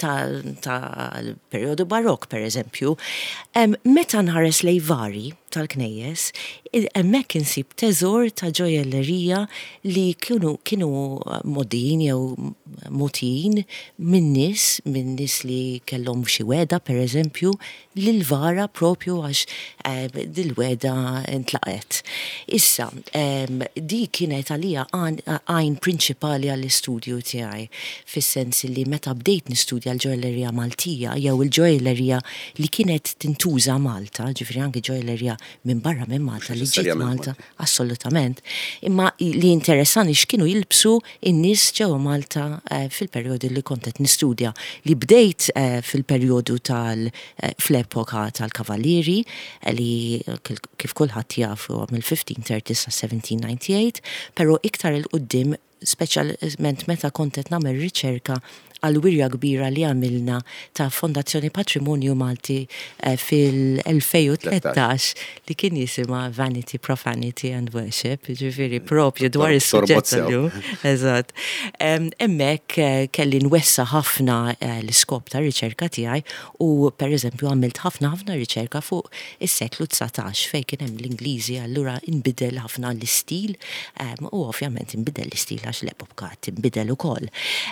tal-periodu barok, per eżempju, meta nħares lej vari tal-knejjes, hemmhekk insib teżor ta' ġojellerija li kienu kienu modin jew mutin minn nies, minn nies li kellhom xi weda, per eżempju, lil vara propju għax dil-weda intlaqet. Issa, di kienet għalija għajn prinċipali għall-istudju tiegħi, fis-sens li meta bdejt nistudja l-ġojellerija Maltija jew il-ġojellerija li kienet tintuża Malta, ġifieri anke ġojellerija minn barra minn Malta li ġiet Malta, assolutament. Imma li interessani x'kienu jilbsu in-nies ġewwa Malta fil-perjodu li kont qed nistudja. Li bdejt fil-perjodu tal fl-epoka tal-Kavalieri li kif kulħadd jafu mill-fifteen thirties sa seventeen ninety-eight, però iktar il-qudiem speċjalment meta kont qed nagħmel riċerka għal-wirja kbira li għamilna ta' Fondazzjoni Patrimonju Malti fil-twenty thirteen li kien jisima Vanity, Profanity and Worship, ġifiri propju dwar is-suġġett tal-jum. Eżatt. Hemmhekk kelli nwessa ħafna l-iskop ta' riċerka tiegħi u pereżempju għamilt ħafna ħafna riċerka fuq is-seklu nineteen fejn kien hemm l-Ingliżi allura inbidel ħafna l-istil u ovvjament inbidel l-istil għax l-epoka tinbidel ukoll.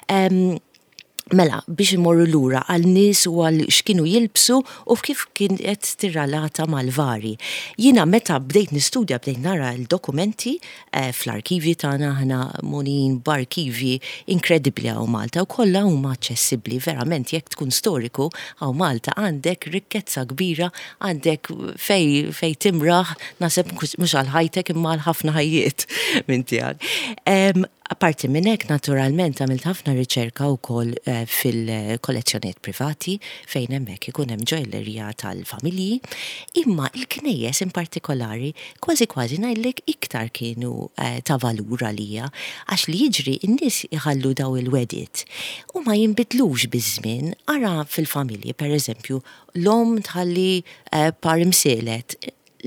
Mela, biex imorru lura għal nies u għal x'kienu jilbsu u kif kien qed tirralata mal-vari. Jiena meta bdejt nistudja bdejt nara l-dokumenti fl-arkivji tagħna aħna munin b'arkivji inkredibbli hawn Malta u kollha huma aċċessibbli verament jekk tkun storiku hawn Malta għandek rikkezza kbira, għandek fej fej timraħ naħseb mhux għal ħajtek imma għal ħafna ħajjiet minn tiegħek. Apparti minn hekk naturalment għamilt ħafna riċerka wkoll fil-kollezzjonijiet privati fejn hemmhekk ikun hemm ġewellerija tal-familji, imma l-knejjes in partikolari kważi kważi ngħidlek iktar kienu ta' valur għalija għax li jiġri n-nies iħallu daw il-wedit u ma jinbidlux biż-żmien ara fil-familji pereżempju l-om tħalli par imsielet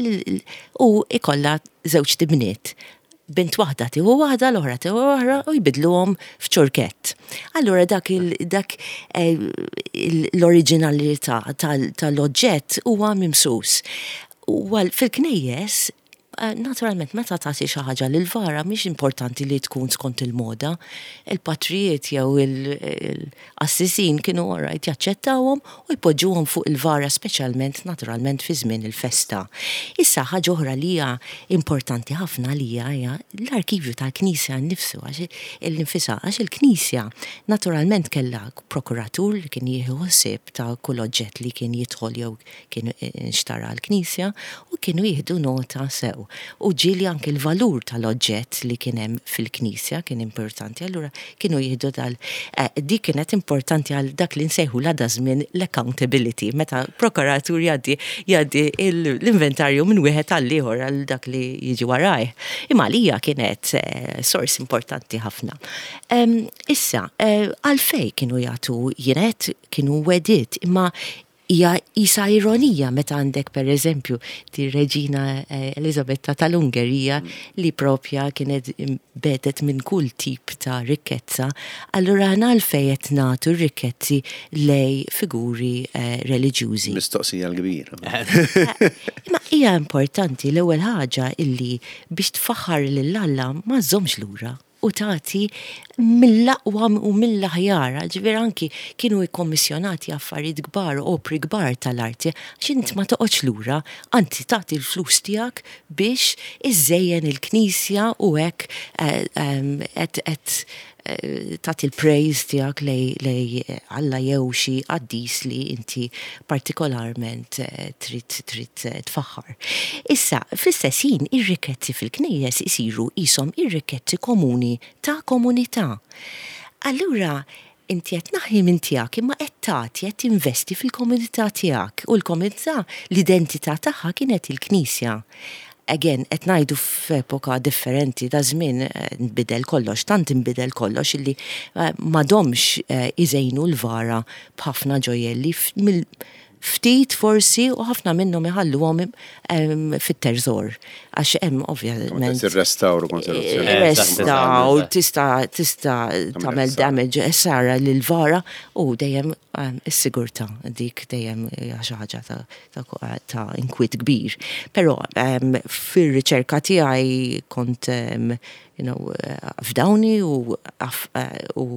u ikollha żewġ tibniet. Bint waħda tiegħu waħda, l-oħra tiegħu oħra u jbidluhom f'ċurkett. Allura dak dak l-oriġinalità tal-oġġett huwa mimsus. U fil-knejjes naturalment meta tagħti xi ħaġa lil vara mhix importanti li tkun skont il-moda. Il-patrijiet jew il-assisin kienu orajt jaċċettawhom u jpoġġuhom fuq il-vara speċjalment naturalment fi żmien il-festa. Issa ħaġa oħra li hija importanti ħafna li hija l-arkivju tal-Knisja nnifsu għax il-nifisha għax il-Knisja naturalment kellha prokuratur li kien jieħu ħsieb ta' kull oġġett li kien jidħol jew kien nxtara l-Knisja u kienu jieħdu nota sew. U ġili anke l-valur tal-oġġett li kien hemm fil-Knisja kien importanti, allura kienu jieħdu dal dik kienet importanti għal dak li nsejħu l żmien l-accountability, meta prokuratur jgħaddi jgħaddi l-inventarju minn wieħed għal ieħor għal dak li jiġi warajh. Imma għalija kienet sors importanti ħafna. Issa, għalfej kienu jagħtu jienet kienu wedit, imma hija isa ironija meta għandek pereżempju tir-Reġina Elisabetta tal-Ungerija li propja kienet bedet minn kull tip ta' rikkezza, allura għalfejn qed nagħtu r-rikkezzi lej figuri reliġjużi. Mistoqsija l-kbira. Imma hija importanti l-ewwel ħaġa illi biex tfaħħar lil Alla ma żommx lura. u tagħti mill-aqwa u mill-aħjar, ġifier anki kienu jkommissjonati affarijiet kbar, opri kbar tal-arti, x'int ma toqgħodx lura, anzi tagħti l-flus tiegħek biex iżejjen il-Knisja u hekk qed tagħti l-praise tiegħek lej Alla jew xi qaddis li inti partikolarment trid trid tfaħħar. Issa, fl-istess ħin ir-riketti fil-knejjes isiru qishom ir-riketti komuni ta' komunità. Allura inti qed naħi minn tiegħek imma qed tagħti qed tinvesti fil-komunità tiegħek u l-komunità l-identità tagħha kienet il-Knisja. Again, qed ngħidu f'epoka differenti ta' żmien nbidel kollox, tant inbidel kollox illi m'għadhomx iżejnu l-vara b'ħafna ġojelli ftit forsi u ħafna minnhom iħalluhom fit-terzor. Għax hemm ovvjament ir-restawr u konservazzjoni. Restaw, tista' tista' tagħmel damage sara lil vara u dejjem is-sigurtà dik dejjem xi ħaġa ta' inkwiet kbir. Però fir-riċerka tiegħi kont you know f'dawni u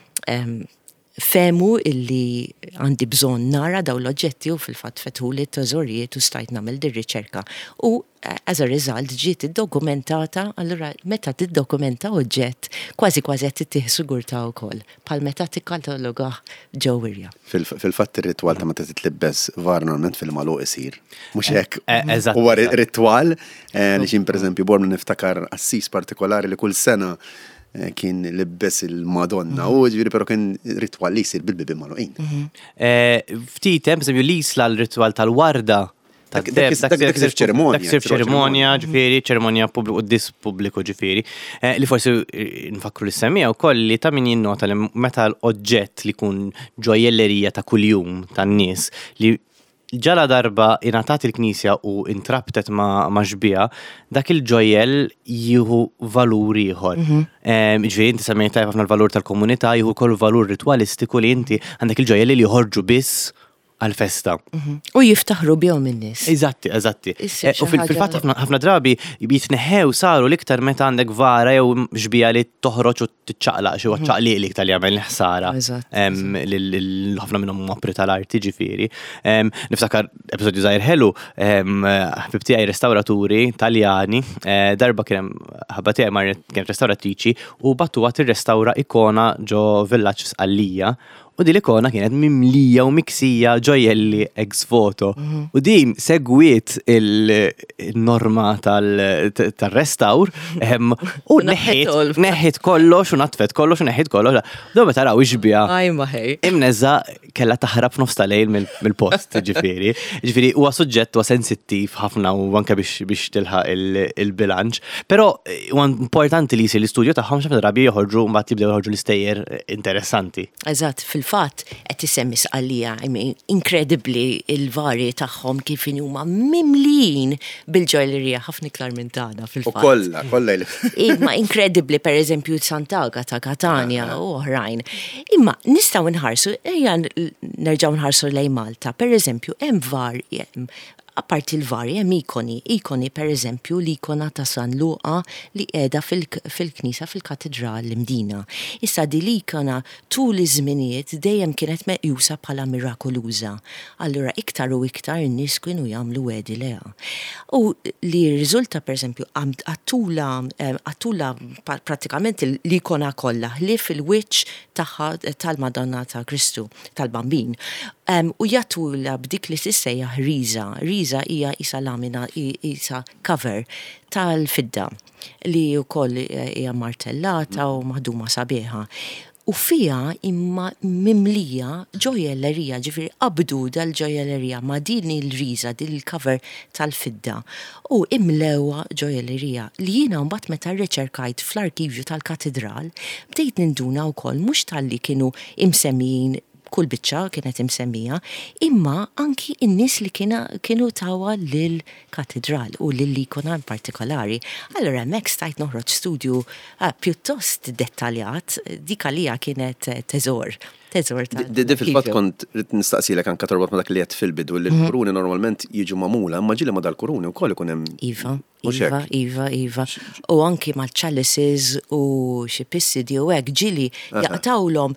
femu illi għandi bżon nara daw l-oġġetti u fil-fatt fetħu li t-teżorijiet u stajt namel dir-riċerka. U as a result ġiet id-dokumentata, allura meta tiddokumenta oġġett, kważi kważi qed tittieħ sigurtà wkoll, bħal meta tikkataloga ġewwirja. Fil-fatt ir-ritwal ta' meta titlibbes var normalment fil-magħluq isir. Mhux hekk. Huwa ritwal li xi pereżempju bor niftakar assis partikolari li kull sena kien libbes il-Madonna u ġviri pero kien ritwal li jisir bil-bibi maluqin. Ftit hemm eżempju li jisla l-ritwal tal-warda. Dak sir ċerimonja. Dak sir ċerimonja ġifieri, ċerimonja pubbliku dis pubbliku ġifieri. Li forsi nfakru li semmija wkoll li ta' min jinnota li meta l-oġġett li kun ġojellerija ta' kuljum tan-nies li ġala darba ingħatat il-Knisja u intrabtet ma' ġbija, dak il-ġojel jieħu valur ieħor. Ġifieri inti semmejt ħafna l-valur tal-komunità, jieħu wkoll valur ritwalistiku li inti għandek il-ġojel li joħorġu biss għal-festa. U jiftaħru bihom in-nies. Eżatti, eżatti. U fil-fatt ħafna drabi jitneħew saru l-iktar meta għandek vara jew ġbija li toħroġ u titċaqlaq xi ċaqliq li iktar li jagħmel ħsara. Ħafna minnhom mopri tal-arti ġifieri. Niftakar episodju żgħir ħelu, ħbib tiegħi restawraturi Taljani, darba kien ħabba tiegħi marret kienet restawratriċi u battuha tirrestawra ikona ġo villaġġ f'Sqallija. U di l-ikona kienet mimlija u miksija ġojelli ex foto. U din segwiet il-norma tal-restawr u neħħit kollox u natfet kollox u neħħit kollox. Dome taraw iġbija. Imnezza kella taħrab f'nofs tal-lejl mill-post ġifieri. Ġifieri huwa suġġett huwa sensittiv ħafna u anke biex tilħaq il-bilanċ. Però huwa importanti li jsir l-istudju tagħhom xi drabi joħorġu mbagħad jibdew joħorġu l-istejjer interessanti. Eżatt, fil-fatt qed isemmi Sqallija, I mean, incredibly il-varji tagħhom kif huma mimlin bil-ġojellerija ħafna iktar minn tagħna fil-fatt. U kollha, kollha. Imma incredibly pereżempju Sant'Agata ta' Catania u oħrajn. Imma nistgħu nħarsu ejja nerġgħu nħarsu lejn Malta, pereżempju hemm varji apparti l-varji hemm ikoni, ikoni pereżempju l-ikona ta' San Luqa li qiegħda fil-Knisja fil-Katedral l-Mdina. Issa di l-ikona tul iż-żminijiet dejjem kienet meqjusa bħala mirakoluża. Allura iktar u iktar in-nies kienu jagħmlu wedi leha. U li rriżulta pereżempju għattula għattula prattikament l-ikona kollha ħlief il-wiċċ tagħha tal-Madonna ta' Kristu, tal-Bambin. U jattula b'dik li tissejjaħ riża, riża hija isa lamina, isa cover tal-fidda li wkoll hija martellata u maħduma sabiħa. U fija imma mimlija ġojellerija, ġifieri qabdu dal-ġojellerija ma' din il-riża, din il-cover tal-fidda u imlewa ġojellerija li jiena mbagħad meta rriċerkajt fl-arkivju tal-katedral bdejt ninduna wkoll mhux tal-li kienu imsemmijin kull biċċa kienet imsemmija, imma anki in-nies li kienu tawa lill-katedral u lill-ikona in partikolari. Allora hemmhekk stajt noħroġ studju pjuttost dettaljat, dik għalija kienet teżor. Teżor ta' Di fil-fatt kont rid nistaqsilek anke torbot ma dak li qed fil-bidu li l-kuruni normalment jiġu magħmula, imma ġieli ma dal-kuruni wkoll ikun hemm. Iva, iva, iva, iva. U anki mal-chalices u xi pissidi u hekk ġieli jaqtawlhom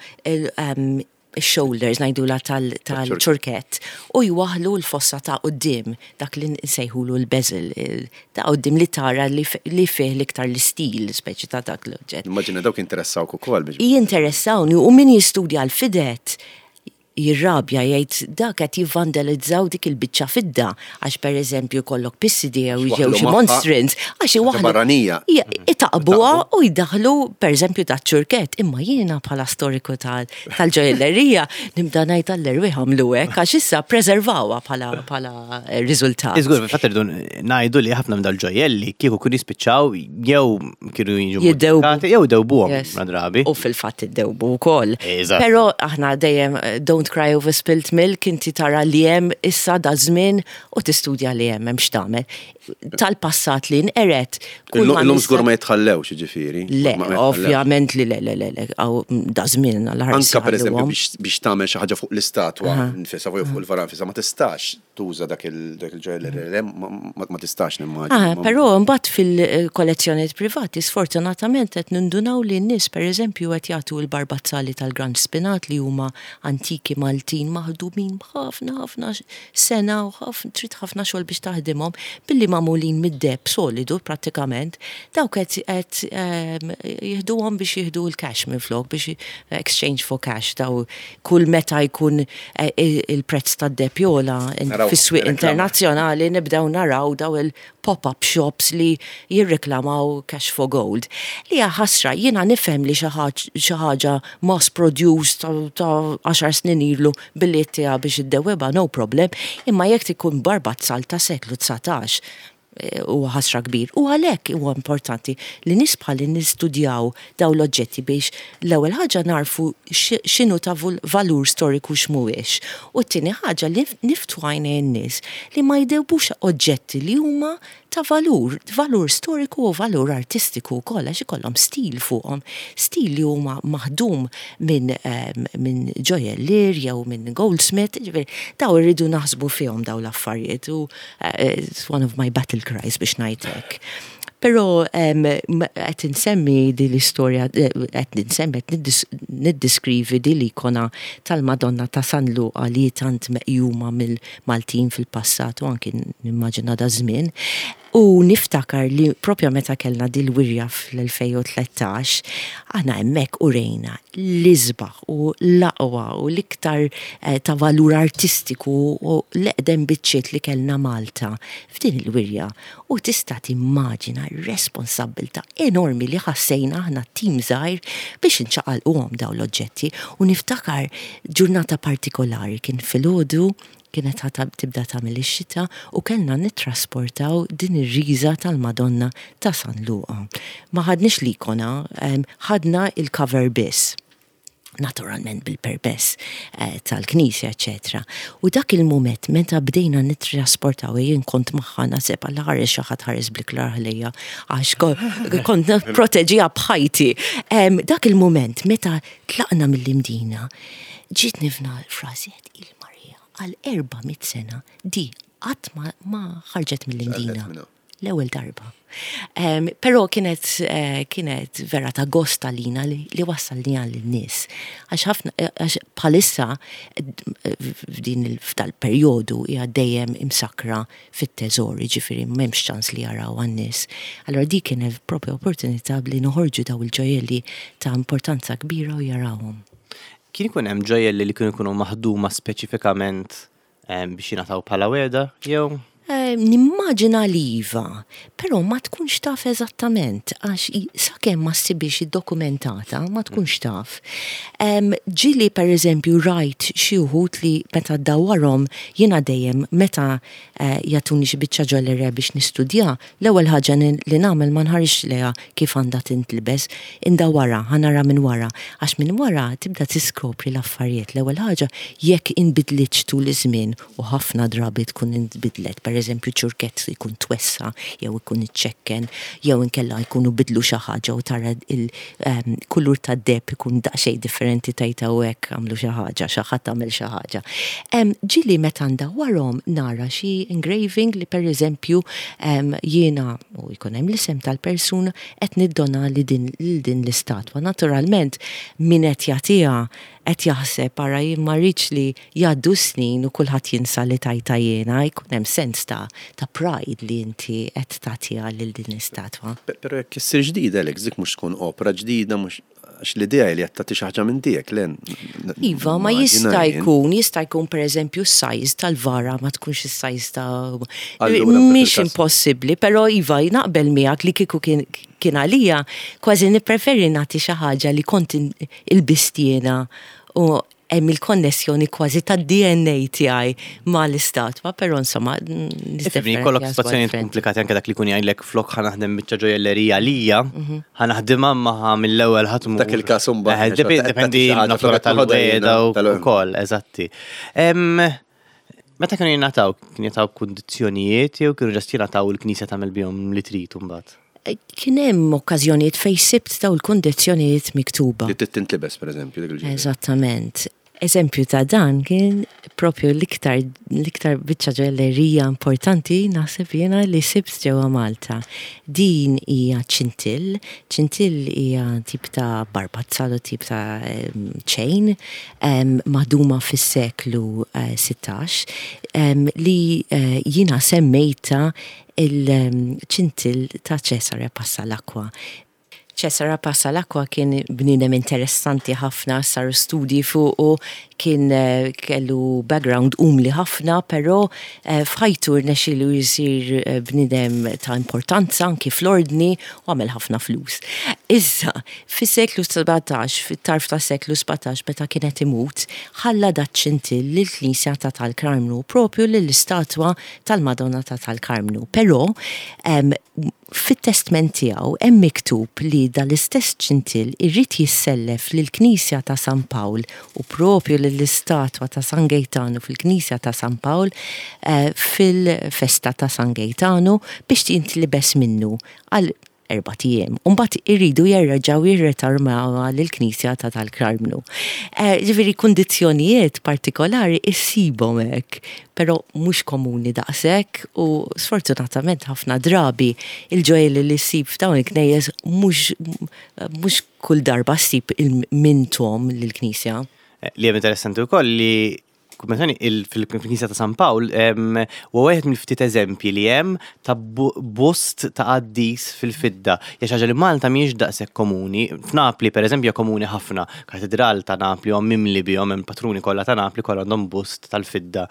shoulders najdula tal-ċurket u jwaħlu l-fossa ta' qoddim dak li nsejħulu l-bezel ta' qoddim li tara li fih liktar l-stil speċi ta' dak l-oġġett. Immaġina dawk interessawk ukoll biex. Jinteressawni u min jistudja l-fidet jirrabja jgħid dak qed jivvandalizzaw dik il-biċċa fidda għax pereżempju kollok pissidi jew jew xi monstrance għax iwaħlu barranija. Itaqbuha u jdaħlu pereżempju taċ-ċurket, imma jiena bħala storiku tal-ġojellerija nibda ngħid għall-erwieħ għamlu hekk għax issa preservawha bħala bħala riżultat. Iżgur fatt irdu ngħidu li ħafna minn dal-ġojelli kieku kienu jispiċċaw jew kienu jiġu jew dewbuhom ma drabi. U fil-fatt iddewbu wkoll. Però aħna dejjem Don't cry over spilt milk, inti tara li hemm issa da żmien u tistudja li hemm hemm x'tagħmel. Tal-passat li nqeret. Illum żgur ma jitħallewx jiġifieri. Le, ovvjament li le le le għaw da żmien għall-ħar. Anke pereżempju biex tagħmel xi ħaġa fuq l-istatwa nfisha fuq il-varan nfisha ma tistax tuża dak il-ġojellery ma tistax nimmaġina. Però mbagħad fil-kollezzjonijiet privati sfortunatament qed nindunaw li n-nies pereżempju qed jagħtu l-barbazzali tal-Grand Spinat li huma antiki Maltin maħdumin ħafna ħafna sena u ħafna trid ħafna xogħol biex taħdimhom billi magħmulin mid-deb solidu prattikament dawk qed jieħduhom biex jieħdu l-cash minflok biex exchange for cash daw kull meta jkun il-prezz tad-deb jola fis-swieq internazzjonali nibdew naraw daw il-pop-up shops li jirreklamaw cash for gold. Li hija ħasra jiena nifhem li xi ħaġa mass produced ta' għaxar snin ilu billi tiegħha biex iddewwebha no problem, imma jekk ikun barbazzal ta' seklu tsatax huwa ħasra kbir. U għalhekk huwa importanti li nies bħalli nistudjaw dawn l-oġġetti biex l-ewwel ħaġa narfu x'inhu ta' valur storiku x'mhuwiex. U t-tieni ħaġa li niftu għajnejn in-nies li ma jdewbux oġġetti li huma ta' valur, valur storiku u valur artistiku wkoll għax ikollhom stil fuqhom, stil li huma maħdum minn minn ġojellier jew minn goldsmith, daw irridu naħsbu fihom daw l-affarijiet u it's one of my battle cries biex ngħidlek. Però qed insemmi di l-istorja, qed insemmi qed niddiskrivi di l-ikona tal-Madonna ta' San Luqa li tant meqjuma mill-Maltin fil-passat u anki nimmaġina da żmien. U niftakar li propja meta kellna dil-wirja fl-elfejn u tletax, aħna hemmhekk urejna l-isbaħ u l-aqwa u l-iktar ta' valur artistiku u l-eqdem biċċiet li kellna Malta f'din il-wirja. U tista' timmaġina r-responsabbilta enormi li ħassejna aħna tim żgħir biex inċaqalquhom dawn l-oġġetti u niftakar ġurnata partikolari kien filgħodu kienet tibda tagħmel ix-xita u kellna nittrasportaw din ir-riża tal-Madonna ta' San Luqa. Ma ħadniex l-ikona, ħadna il-cover biss. Naturalment bil-permess tal-Knisja, eċetera. U dak il-mument meta bdejna nittrasportaw jien kont magħha naħseb għal ħares xi ħadd ħares bl-iklar ħalejja għax kont proteġija bħajti. Dak il-mument meta tlaqna mill-imdina ġiet nifna l-frażiet il-Marija għal erba' mit sena di qatt ma ħarġet mill-imdina. L-ewwel darba. Um, Però kienet uh, kienet vera ta' gosta lina li, li wassalni għall-nies. Għax ħafna għax bħalissa f'din tal-perjodu hija dejjem imsakra fit-teżor, ġifieri m'hemmx ċans li jaraw għan-nies. Allora di kienet proprio opportunità li noħorġu daw il-ġojelli ta' importanza kbira u jarawhom. Kien ikun hemm ġojelli li kienu jkunu maħduma speċifikament biex jingħataw bħala weda jew? nimmaġina liva, però ma tkunx taf eżattament, għax sakemm ma ssibix id-dokumentata, ma tkunx taf. Ġili per eżempju rajt xi wħud li meta ddawarhom jiena dejjem meta jagħtuni xi biċċa ġollerja biex nistudja, l-ewwel ħaġa li nagħmel ma nħarix leha kif għandha tintlibes, indawara, ħanara minn wara, għax minn wara tibda tiskopri l-affarijiet. L-ewwel ħaġa jekk inbidlitx tul iż-żmien u ħafna drabi tkun inbidlet, per eżempju ċurkett jkun twessa, jew ikun iċċekken, jew inkella jkunu bidlu xi ħaġa u tara il-kulur tad-deb ikun daqsxejn differenti tajta u hekk għamlu xi ħaġa, xi ħadd għamel xi ħaġa. Ġieli meta ndawarhom nara xi engraving li per eżempju jiena u jkun hemm l-isem tal-persuna qed niddona li din l-istatwa. Naturalment min qed jagħtiha qed jaħseb ara jien ma rridx li jgħaddu snin u kulħadd jinsa li tajta jiena, jkun hemm sens ta' ta' pride li inti qed tagħtiha lil din l-istatwa. Però jekk issir ġdida lek dik mhux tkun opera ġdida mhux għax l-idea li qed tagħti xi ħaġa minn tiegħek len. Iva, ma jista' jkun, jista' jkun pereżempju s-sajż tal-vara ma tkunx is-sajż ta' mhix impossibbli, però iva naqbel miegħek li kieku kien kien għalija kważi nippreferi nagħti xi ħaġa li kont il-bistiena u hemm il-konnessjoni kważi tad-D N A tiegħi mal-istatwa, però insomma Ifhimni kollok situazzjonijiet komplikati anke dak li jkun jgħidlek flok ħa naħdem biċċa ġojellerija għalija, ħa naħdimha magħha mill-ewwel ħadd dak il-każ imbagħad. Dependi natura tal-weda wkoll, eżatti. Meta kienu jingħataw, kienu jingħataw kundizzjonijiet jew kienu ġast jingħataw il-Knisja tagħmel bihom li trid imbagħad? Kien hemm okkażjonijiet fejn sibt daw il-kundizzjonijiet miktuba. Li tintlibes pereżempju dik il-ġimgħa. Eżattament. Eżempju ta' dan kien propju l-iktar l-iktar biċċa ġellerija importanti naħseb jiena li sibt ġewwa Malta. Din hija ċintill, ċintill hija tip ta' barbazzalo, tip ta' chain maħduma fis-seklu sittax li jiena semmejta il-ċintill ta' Cesare Passalacqua. Cesare Passalacqua kien bniedem interessanti ħafna, saru studji fuqu, kien kellu background umli ħafna, però f'ħajtu rnexxielu jsir bniedem ta' importanza anki fl-ordni u għamel ħafna flus. Issa, fis-seklu sebgħetax, fit-tarf ta' seklu sebgħetax meta kienet imut, ħalla daċ-ċintill lill-Knisja ta' tal-Karmnu propju lill-istatwa tal-Madonna ta' tal-Karmnu. Però fit-testament tiegħu hemm miktub li dal-istess ċintill irrid jissellef lill-Knisja ta' San Pawl u propju lill-istatwa ta' San Gaetano fil-Knisja ta' San Pawl fil-festa ta' San Gaetano biex jintlibes minnu għal erba' tiem. Mbagħad iridu jerġgħu jirritarmawha lill-Knisja ta' tal-Karmnu. Ġifieri kundizzjonijiet partikolari issibhom hekk, però mhux komuni daqshekk u sfortunatament ħafna drabi il-ġojel li ssib f'dawn il-knejjes mhux mhux kull darba ssib il-mintom lill-Knisja. Li hemm interessanti wkoll li kummentani fil-Knisja ta' San Pawl u wieħed mill-ftit eżempji li hemm ta' bust ta' qaddis fil-fidda. Hija xi ħaġa li Malta mhijiex daqshekk komuni. F'Napli pereżempju hija komuni ħafna. Katedral ta' Napli hom mimli bihom hemm patruni kollha ta' Napli kollha għandhom bust tal-fidda.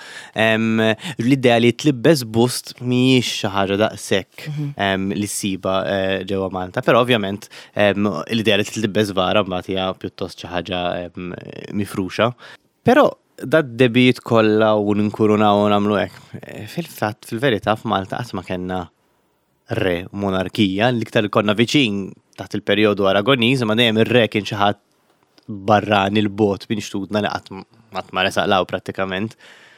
L-idea li tlibbes bust mhijiex xi ħaġa daqshekk li ssiba ġewwa Malta, però ovvjament l-idea li tlibbes vara mbagħad hija pjuttost xi ħaġa mifruxa. Però dad debijiet kollha u ninkurunaw u nagħmlu hekk. Fil-fatt, fil-verità f'Malta qatt ma kellna re monarkija, l-iktar konna viċin taħt il-perjodu Aragoniż, ma dejjem ir-re kien xi ħadd barrani l-bot minn xtudna li qatt ma resaqlaw prattikament.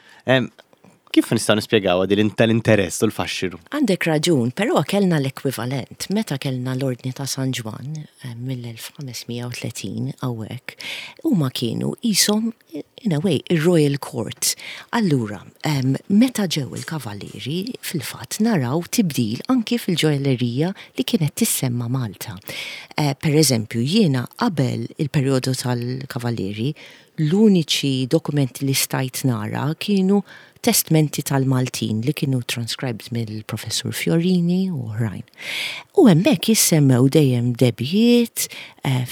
Kif nistgħu nispjegawha din tal-interess u l-faxxiru? Għandek raġun, però kellna l-ekwivalent. Meta kellna l-Ordni ta' San Ġwan mill-elf ħamesmija u tletin hawnhekk, huma kienu qishom in a way ir-Royal Court. Allura, meta ġew il-kavallieri fil-fatt naraw tibdil anki fil-ġojellerija li kienet tissemma Malta. Per eżempju, jiena qabel il-perjodu tal-kavallieri l-uniċi dokumenti li stajt nara kienu testmenti tal-Maltin li kienu transcribed mill-professur Fiorini u oħrajn. U hemmhekk jissemmew dejjem debijiet,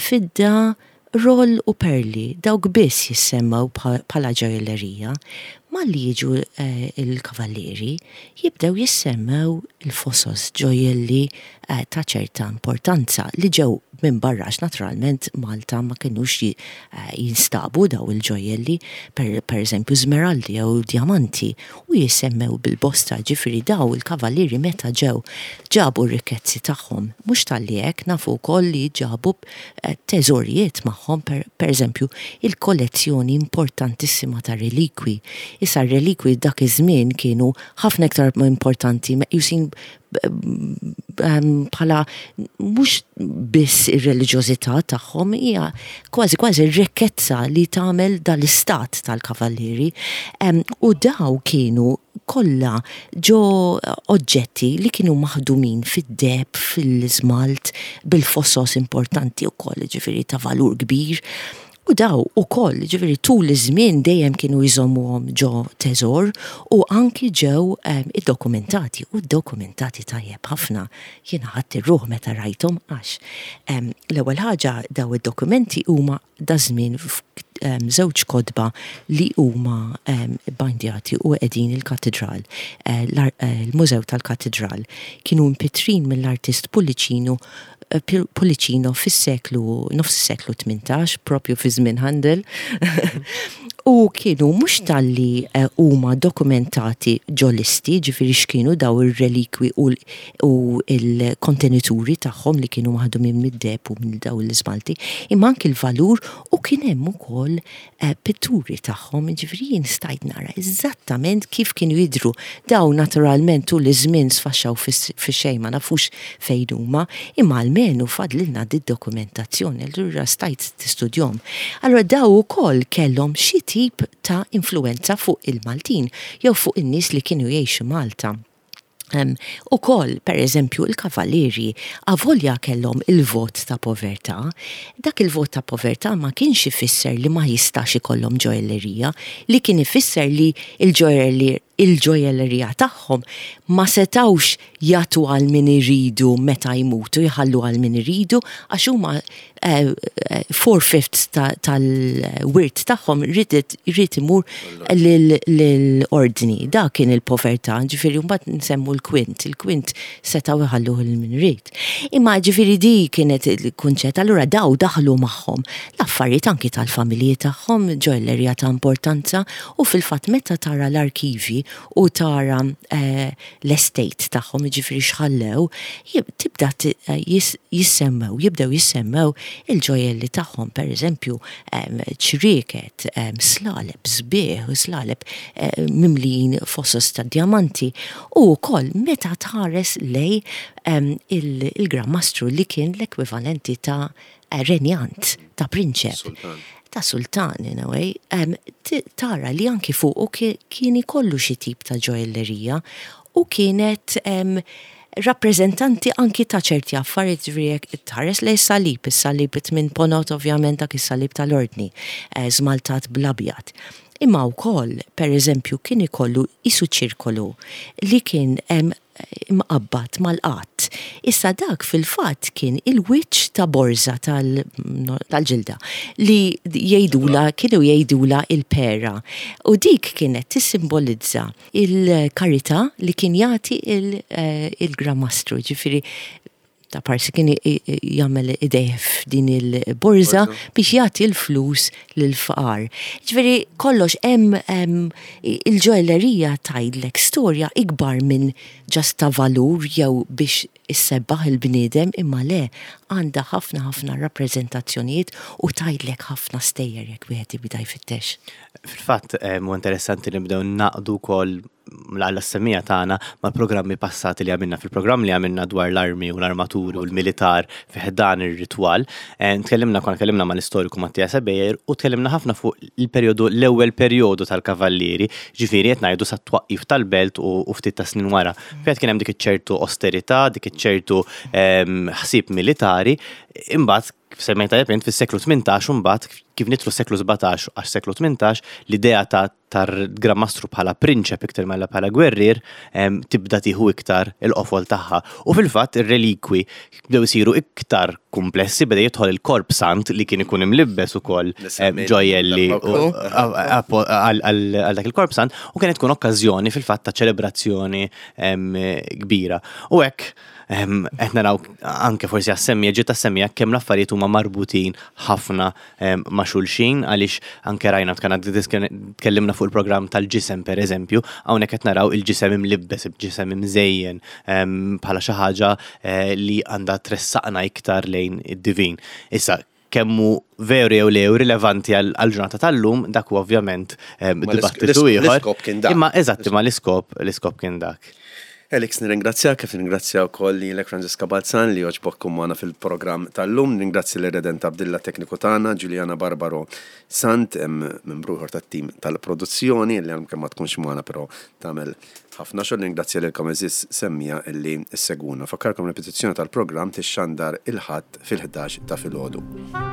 fidda, roll u perli, dawk biss jissemmew bħala ġojellerija. malli jiġu il-kavallieri jibdew jissemmew il-fosos ġojelli ta' ċerta importanza li ġew minn barrax naturalment Malta ma kinux jinstabu daw il-ġojelli per, per eżempju Smeraldi jew Diamanti u jissemmew bil-bosta ġifiri daw il-kavallieri meta ġew ġabu r-rikkezzi tagħhom mhux tal-li hekk nafu wkoll li ġabu teżorijiet magħhom per, per eżempju il-kollezzjoni importantissima ta' relikwi. Issa r-relikwi dak iż-żmien kienu ħafna iktar importanti meqjusin bħala mhux biss ir-reliġjożità tagħhom hija kważi kważi r-rikkezza li tagħmel dal-istat tal-kavallieri u daw kienu kollha ġo oġġetti li kienu maħdumin fid-deb, fil-żmalt, bil-fossos importanti wkoll ġifieri ta' valur kbir. U daw u koll, ġifiri tul iż-żmien dejjem kienu jżommuhom ġo teżor u anki ġew um, id-dokumentati u d-dokumentati tajjeb ħafna. Jiena ħadd ir-ruħ meta rajthom għax um, l-ewwel ħaġa daw id-dokumenti huma da żmien um, żewġ kodba li huma um, bandjati u qegħdin il-katedral, uh, l-Mużew tal-Katedral kienu mpitrin mill-artist Pulicino Pulicino fis-seklu nofs seklu tmintax propju fi żmien Handel. U kienu mhux talli huma uh, dokumentati ġolisti, ġifieri x'kienu daw ir-relikwi u, u il-kontenituri tagħhom li kienu maħdumin mid-deb u minn daw l-iżmalti, imma anke il-valur u kien hemm ukoll uh, pitturi tagħhom, ġifieri jien stajt nara eżattament kif kienu jidhru. Daw naturalment tul iż-żmien sfaxxaw fix-xejn ma nafux fejn huma, imma almenu fadlilna d-dokumentazzjoni, allura stajt tistudjom. Allura daw ukoll kellhom xi tip ta' influenza fuq il-Maltin, jew fuq in-nies li kienu jgħixu Malta. Um, u koll, per eżempju, il-kavallieri avolja kellhom il-vot ta' povertà, dak il-vot ta' povertà ma kienx ifisser li ma jistax ikollhom ġojellerija, li kien ifisser li il-ġojellerija il-ġojellerija tagħhom ma setawx jagħtu għal min iridu meta jmutu, jħallu għal min iridu għax huma uh, four-fifths tal-wirt tagħhom irid imur lill-ordni. Da kien il-povertà, ġifieri mbagħad nsemmu l-kwint, il-kwint setgħu jħalluh lil min irid. Imma ġifieri di kienet il-kunċett, allura daw daħlu magħhom l-affarijiet anki tal-familji tagħhom, ġojellerija ta' importanza u fil-fatt meta tara l-arkivi u tara uh, l-estate tagħhom ġifieri xħallew, tibda jissemmew, jibdew jissemmew il-ġojelli tagħhom, pereżempju ċrieket, um, slaleb, sbieħ u slaleb uh, mimlijin fossos ta' diamanti u wkoll meta tħares lej um, il-Gran Mastru li kien l-ekwivalenti ta' renjant, ta' prinċep. Sultan. ta' sultan in a way, um, tara li anki fuq u kien ikollu xi tip ta' ġojellerija u kienet um, rappreżentanti anki ta' ċerti affarijiet ġifieri tħares lej salib, is-salib minn ponot ovvjament dak is-salib tal-ordni, żmaltat bl-abjad. Imma wkoll, pereżempju, kien ikollu isu ċirkolu li kien um, mqabbat mal-qatt. Issa dak fil-fatt kien il-wiċċ ta' borza tal-ġilda li jgħidula, kienu jgħidula il-pera. U dik kienet tissimbolizza il-karità li kien jagħti il-Gran Mastru, ġifieri ta' parsi kien jagħmel idejh f'din il-borza biex jagħti l-flus lill-faqar. Ġifieri kollox hemm il-ġojellerija tgħidlek storja ikbar minn ġast ta' valur jew biex issebbaħ il-bniedem imma le għandha ħafna ħafna rappreżentazzjonijiet u tgħidlek ħafna stejjer jekk wieħed jibda jfittex. Fil-fatt mu interessanti nibdew naqdu wkoll l-assemmija tagħna mal-programmi passati li għamilna fil-programm li għamilna dwar l-armi u l-armaturi u l-militar fi dan ir-ritwal. Tkellimna konna tkellimna mal-istoriku Mattia Sebejjer u tkellimna ħafna fuq il-perjodu l-ewwel perjodu tal-kavallieri, ġifieri qed ngħidu sat-twaqqif tal-belt u ftit ta' snin wara. Fejn kien hemm dik iċ-ċertu osterità, dik iċ-ċertu ħsieb militari, imbagħad semmejta jepint fis-seklu tmintax u mbagħad kif nitlu s-seklu sebgħetax għax seklu tmintax l-idea ta' tar-Grammastru bħala prinċep iktar mela bħala gwerrier tibda tieħu iktar il-qofol tagħha. U fil-fatt ir-relikwi bdew isiru iktar komplessi, beda jidħol il-korp sant li kien ikun imlibbes ukoll ġojelli għal dak il-korp sant u kienet tkun okkażjoni fil-fatt ta' ċelebrazzjoni kbira. U hekk qed naraw anke forsi għas-semmija ġiet tas-semmija kemm l-affarijiet huma marbutin ħafna ma' xulxin għaliex anke rajna tkellimna fuq il-programm tal-ġisem pereżempju, hawnhekk qed naraw il-ġisem imlibbes, il-ġisem imżejjen bħala xi ħaġa li għandha tressaqna iktar lejn id-divin. Issa kemmu veru jew lew rilevanti għall-ġurnata tal-lum, dak huwa ovvjament dibattitu ieħor. Imma eżatt ma l-iskop l-iskop kien dak. Alex, nirringrazzjak, kif nirringrazzja wkoll lilek Franziska Balzan li oġbokkom magħna fil-programm tal-lum. Nirringrazzja l-Redent Abdilla tekniku tagħna, Giuliana Barbaro Sant, membru ieħor tat-tim tal-produzzjoni li għalkemm ma tkunx magħna però tagħmel ħafna xogħol. Nirringrazzja lilkom eżis semmija illi isseguna. Fakkarkom repetizzjoni tal-programm tixxandar il-ħadd fil-ħdax ta' filgħodu.